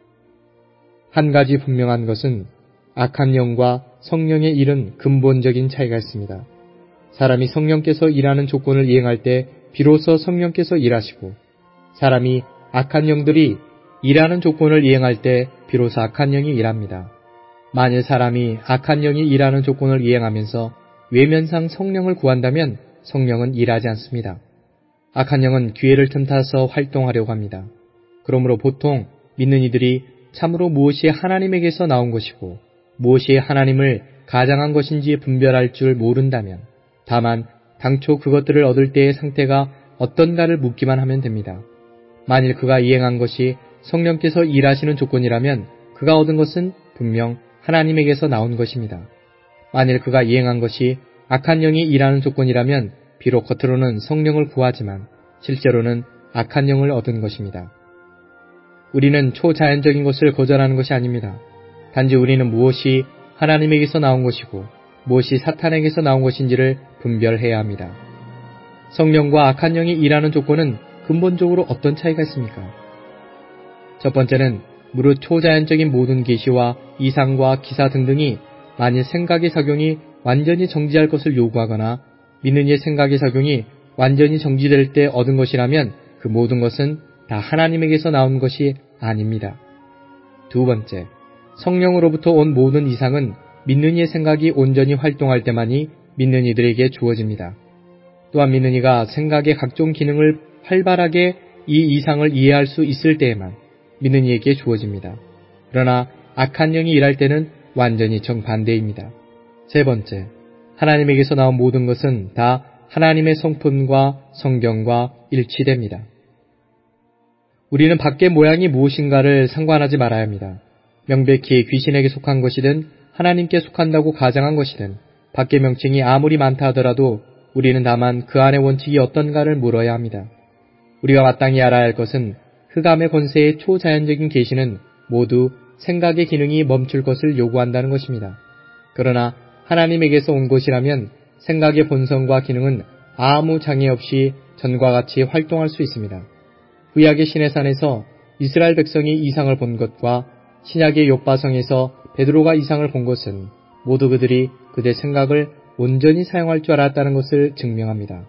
한 가지 분명한 것은 악한 영과 성령의 일은 근본적인 차이가 있습니다. 사람이 성령께서 일하는 조건을 이행할 때 비로소 성령께서 일하시고 사람이 악한 영들이 일하는 조건을 이행할 때 비로소 악한 영이 일합니다. 만일 사람이 악한 영이 일하는 조건을 이행하면서 외면상 성령을 구한다면 성령은 일하지 않습니다. 악한 영은 기회를 틈타서 활동하려고 합니다. 그러므로 보통 믿는 이들이 참으로 무엇이 하나님에게서 나온 것이고 무엇이 하나님을 가장한 것인지 분별할 줄 모른다면 다만 당초 그것들을 얻을 때의 상태가 어떤가를 묻기만 하면 됩니다. 만일 그가 이행한 것이 성령께서 일하시는 조건이라면 그가 얻은 것은 분명 하나님에게서 나온 것입니다. 만일 그가 이행한 것이 악한 영이 일하는 조건이라면 비록 겉으로는 성령을 구하지만 실제로는 악한 영을 얻은 것입니다. 우리는 초자연적인 것을 거절하는 것이 아닙니다. 단지 우리는 무엇이 하나님에게서 나온 것이고 무엇이 사탄에게서 나온 것인지를 분별해야 합니다. 성령과 악한 영이 일하는 조건은 근본적으로 어떤 차이가 있습니까? 첫 번째는 무릇 초자연적인 모든 계시와 이상과 기사 등등이 만일 생각의 작용이 완전히 정지할 것을 요구하거나 믿는 이의 생각의 작용이 완전히 정지될 때 얻은 것이라면 그 모든 것은 다 하나님에게서 나온 것이 아닙니다. 두 번째, 성령으로부터 온 모든 이상은 믿는 이의 생각이 온전히 활동할 때만이 믿는 이들에게 주어집니다. 또한 믿는 이가 생각의 각종 기능을 활발하게 이 이상을 이해할 수 있을 때에만 믿는 이에게 주어집니다. 그러나 악한 영이 일할 때는 완전히 정반대입니다. 세 번째, 하나님에게서 나온 모든 것은 다 하나님의 성품과 성경과 일치됩니다. 우리는 밖의 모양이 무엇인가를 상관하지 말아야 합니다. 명백히 귀신에게 속한 것이든 하나님께 속한다고 가정한 것이든 밖의 명칭이 아무리 많다 하더라도 우리는 다만 그 안의 원칙이 어떤가를 물어야 합니다. 우리가 마땅히 알아야 할 것은 흑암의 권세의 초자연적인 계시는 모두 생각의 기능이 멈출 것을 요구한다는 것입니다. 그러나 하나님에게서 온 것이라면 생각의 본성과 기능은 아무 장애 없이 전과 같이 활동할 수 있습니다. 구약의 시내산에서 이스라엘 백성이 이상을 본 것과 신약의 욥바성에서 베드로가 이상을 본 것은 모두 그들이 그들의 생각을 온전히 사용할 줄 알았다는 것을 증명합니다.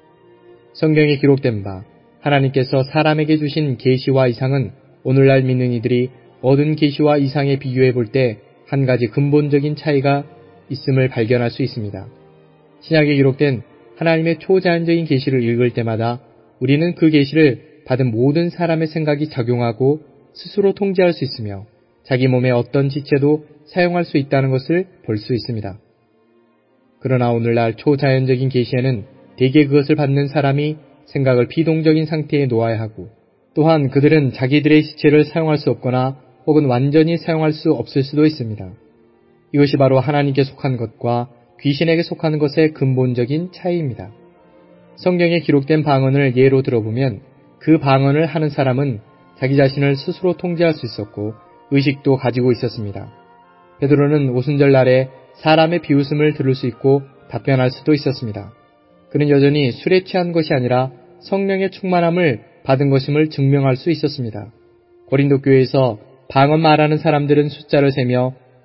성경에 기록된 바 하나님께서 사람에게 주신 계시와 이상은 오늘날 믿는 이들이 얻은 계시와 이상에 비교해 볼 때 한 가지 근본적인 차이가 있음을 발견할 수 있습니다. 신약에 기록된 하나님의 초자연적인 계시를 읽을 때마다 우리는 그 계시를 받은 모든 사람의 생각이 작용하고 스스로 통제할 수 있으며 자기 몸의 어떤 지체도 사용할 수 있다는 것을 볼 수 있습니다. 그러나 오늘날 초자연적인 계시에는 대개 그것을 받는 사람이 생각을 비동적인 상태에 놓아야 하고 또한 그들은 자기들의 지체를 사용할 수 없거나 혹은 완전히 사용할 수 없을 수도 있습니다. 이것이 바로 하나님께 속한 것과 귀신에게 속하는 것의 근본적인 차이입니다. 성경에 기록된 방언을 예로 들어보면 그 방언을 하는 사람은 자기 자신을 스스로 통제할 수 있었고 의식도 가지고 있었습니다. 베드로는 오순절 날에 사람의 비웃음을 들을 수 있고 답변할 수도 있었습니다. 그는 여전히 술에 취한 것이 아니라 성령의 충만함을 받은 것임을 증명할 수 있었습니다. 고린도 교회에서 방언 말하는 사람들은 숫자를 세며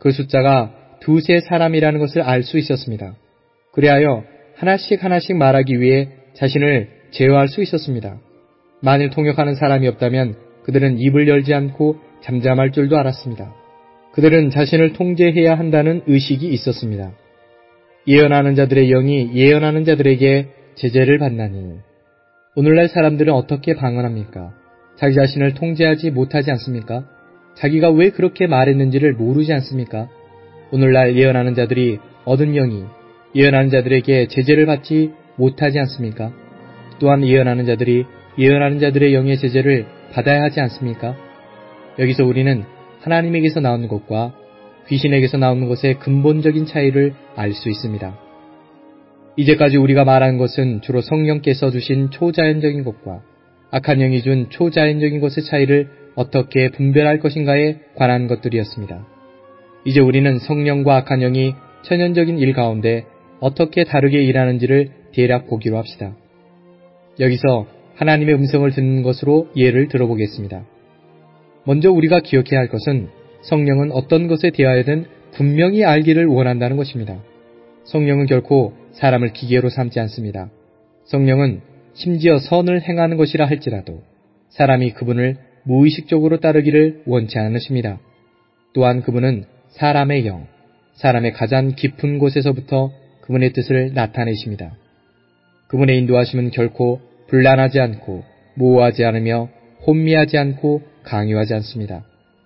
그 숫자가 두세 사람이라는 것을 알 수 있었습니다. 그리하여 하나씩 하나씩 말하기 위해 자신을 제어할 수 있었습니다. 만일 통역하는 사람이 없다면 그들은 입을 열지 않고 잠잠할 줄도 알았습니다. 그들은 자신을 통제해야 한다는 의식이 있었습니다. 예언하는 자들의 영이 예언하는 자들에게 제재를 받나니 오늘날 사람들은 어떻게 방언합니까? 자기 자신을 통제하지 못하지 않습니까? 자기가 왜 그렇게 말했는지를 모르지 않습니까? 오늘날 예언하는 자들이 얻은 영이 예언하는 자들에게 제재를 받지 못하지 않습니까? 또한 예언하는 자들이 예언하는 자들의 영의 제재를 받아야 하지 않습니까? 여기서 우리는 하나님에게서 나오는 것과 귀신에게서 나오는 것의 근본적인 차이를 알 수 있습니다. 이제까지 우리가 말한 것은 주로 성령께서 주신 초자연적인 것과 악한 영이 준 초자연적인 것의 차이를 어떻게 분별할 것인가에 관한 것들이었습니다. 이제 우리는 성령과 악한 영이 천연적인 일 가운데 어떻게 다르게 일하는지를 대략 보기로 합시다. 여기서 하나님의 음성을 듣는 것으로 예를 들어보겠습니다. 먼저 우리가 기억해야 할 것은 성령은 어떤 것에 대하여든 분명히 알기를 원한다는 것입니다. 성령은 결코 사람을 기계로 삼지 않습니다. 성령은 심지어 선을 행하는 것이라 할지라도 사람이 그분을 무의식적으로 따르기를 원치 않으십니다. 또한 그분은 사람의 영, 사람의 가장 깊은 곳에서부터 그분의 뜻을 나타내십니다. 그분의 인도하심은 결코 불란하지 않고 모호하지 않으며 혼미하지 않고 강요하지 않습니다.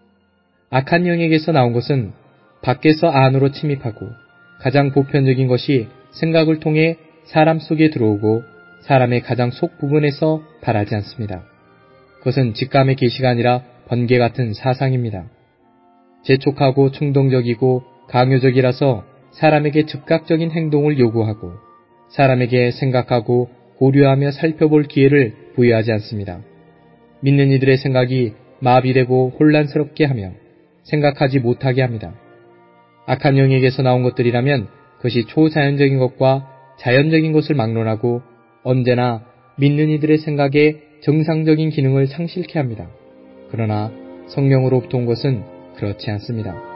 악한 영에게서 나온 것은 밖에서 안으로 침입하고 가장 보편적인 것이 생각을 통해 사람 속에 들어오고 사람의 가장 속 부분에서 발하지 않습니다. 그것은 직감의 계시가 아니라 번개 같은 사상입니다. 재촉하고 충동적이고 강요적이라서 사람에게 즉각적인 행동을 요구하고 사람에게 생각하고 고려하며 살펴볼 기회를 부여하지 않습니다. 믿는 이들의 생각이 마비되고 혼란스럽게 하며 생각하지 못하게 합니다. 악한 영에게서 나온 것들이라면 그것이 초자연적인 것과 자연적인 것을 막론하고 언제나 믿는 이들의 생각에 정상적인 기능을 상실케 합니다. 그러나 성령으로부터 온 것은 그렇지 않습니다.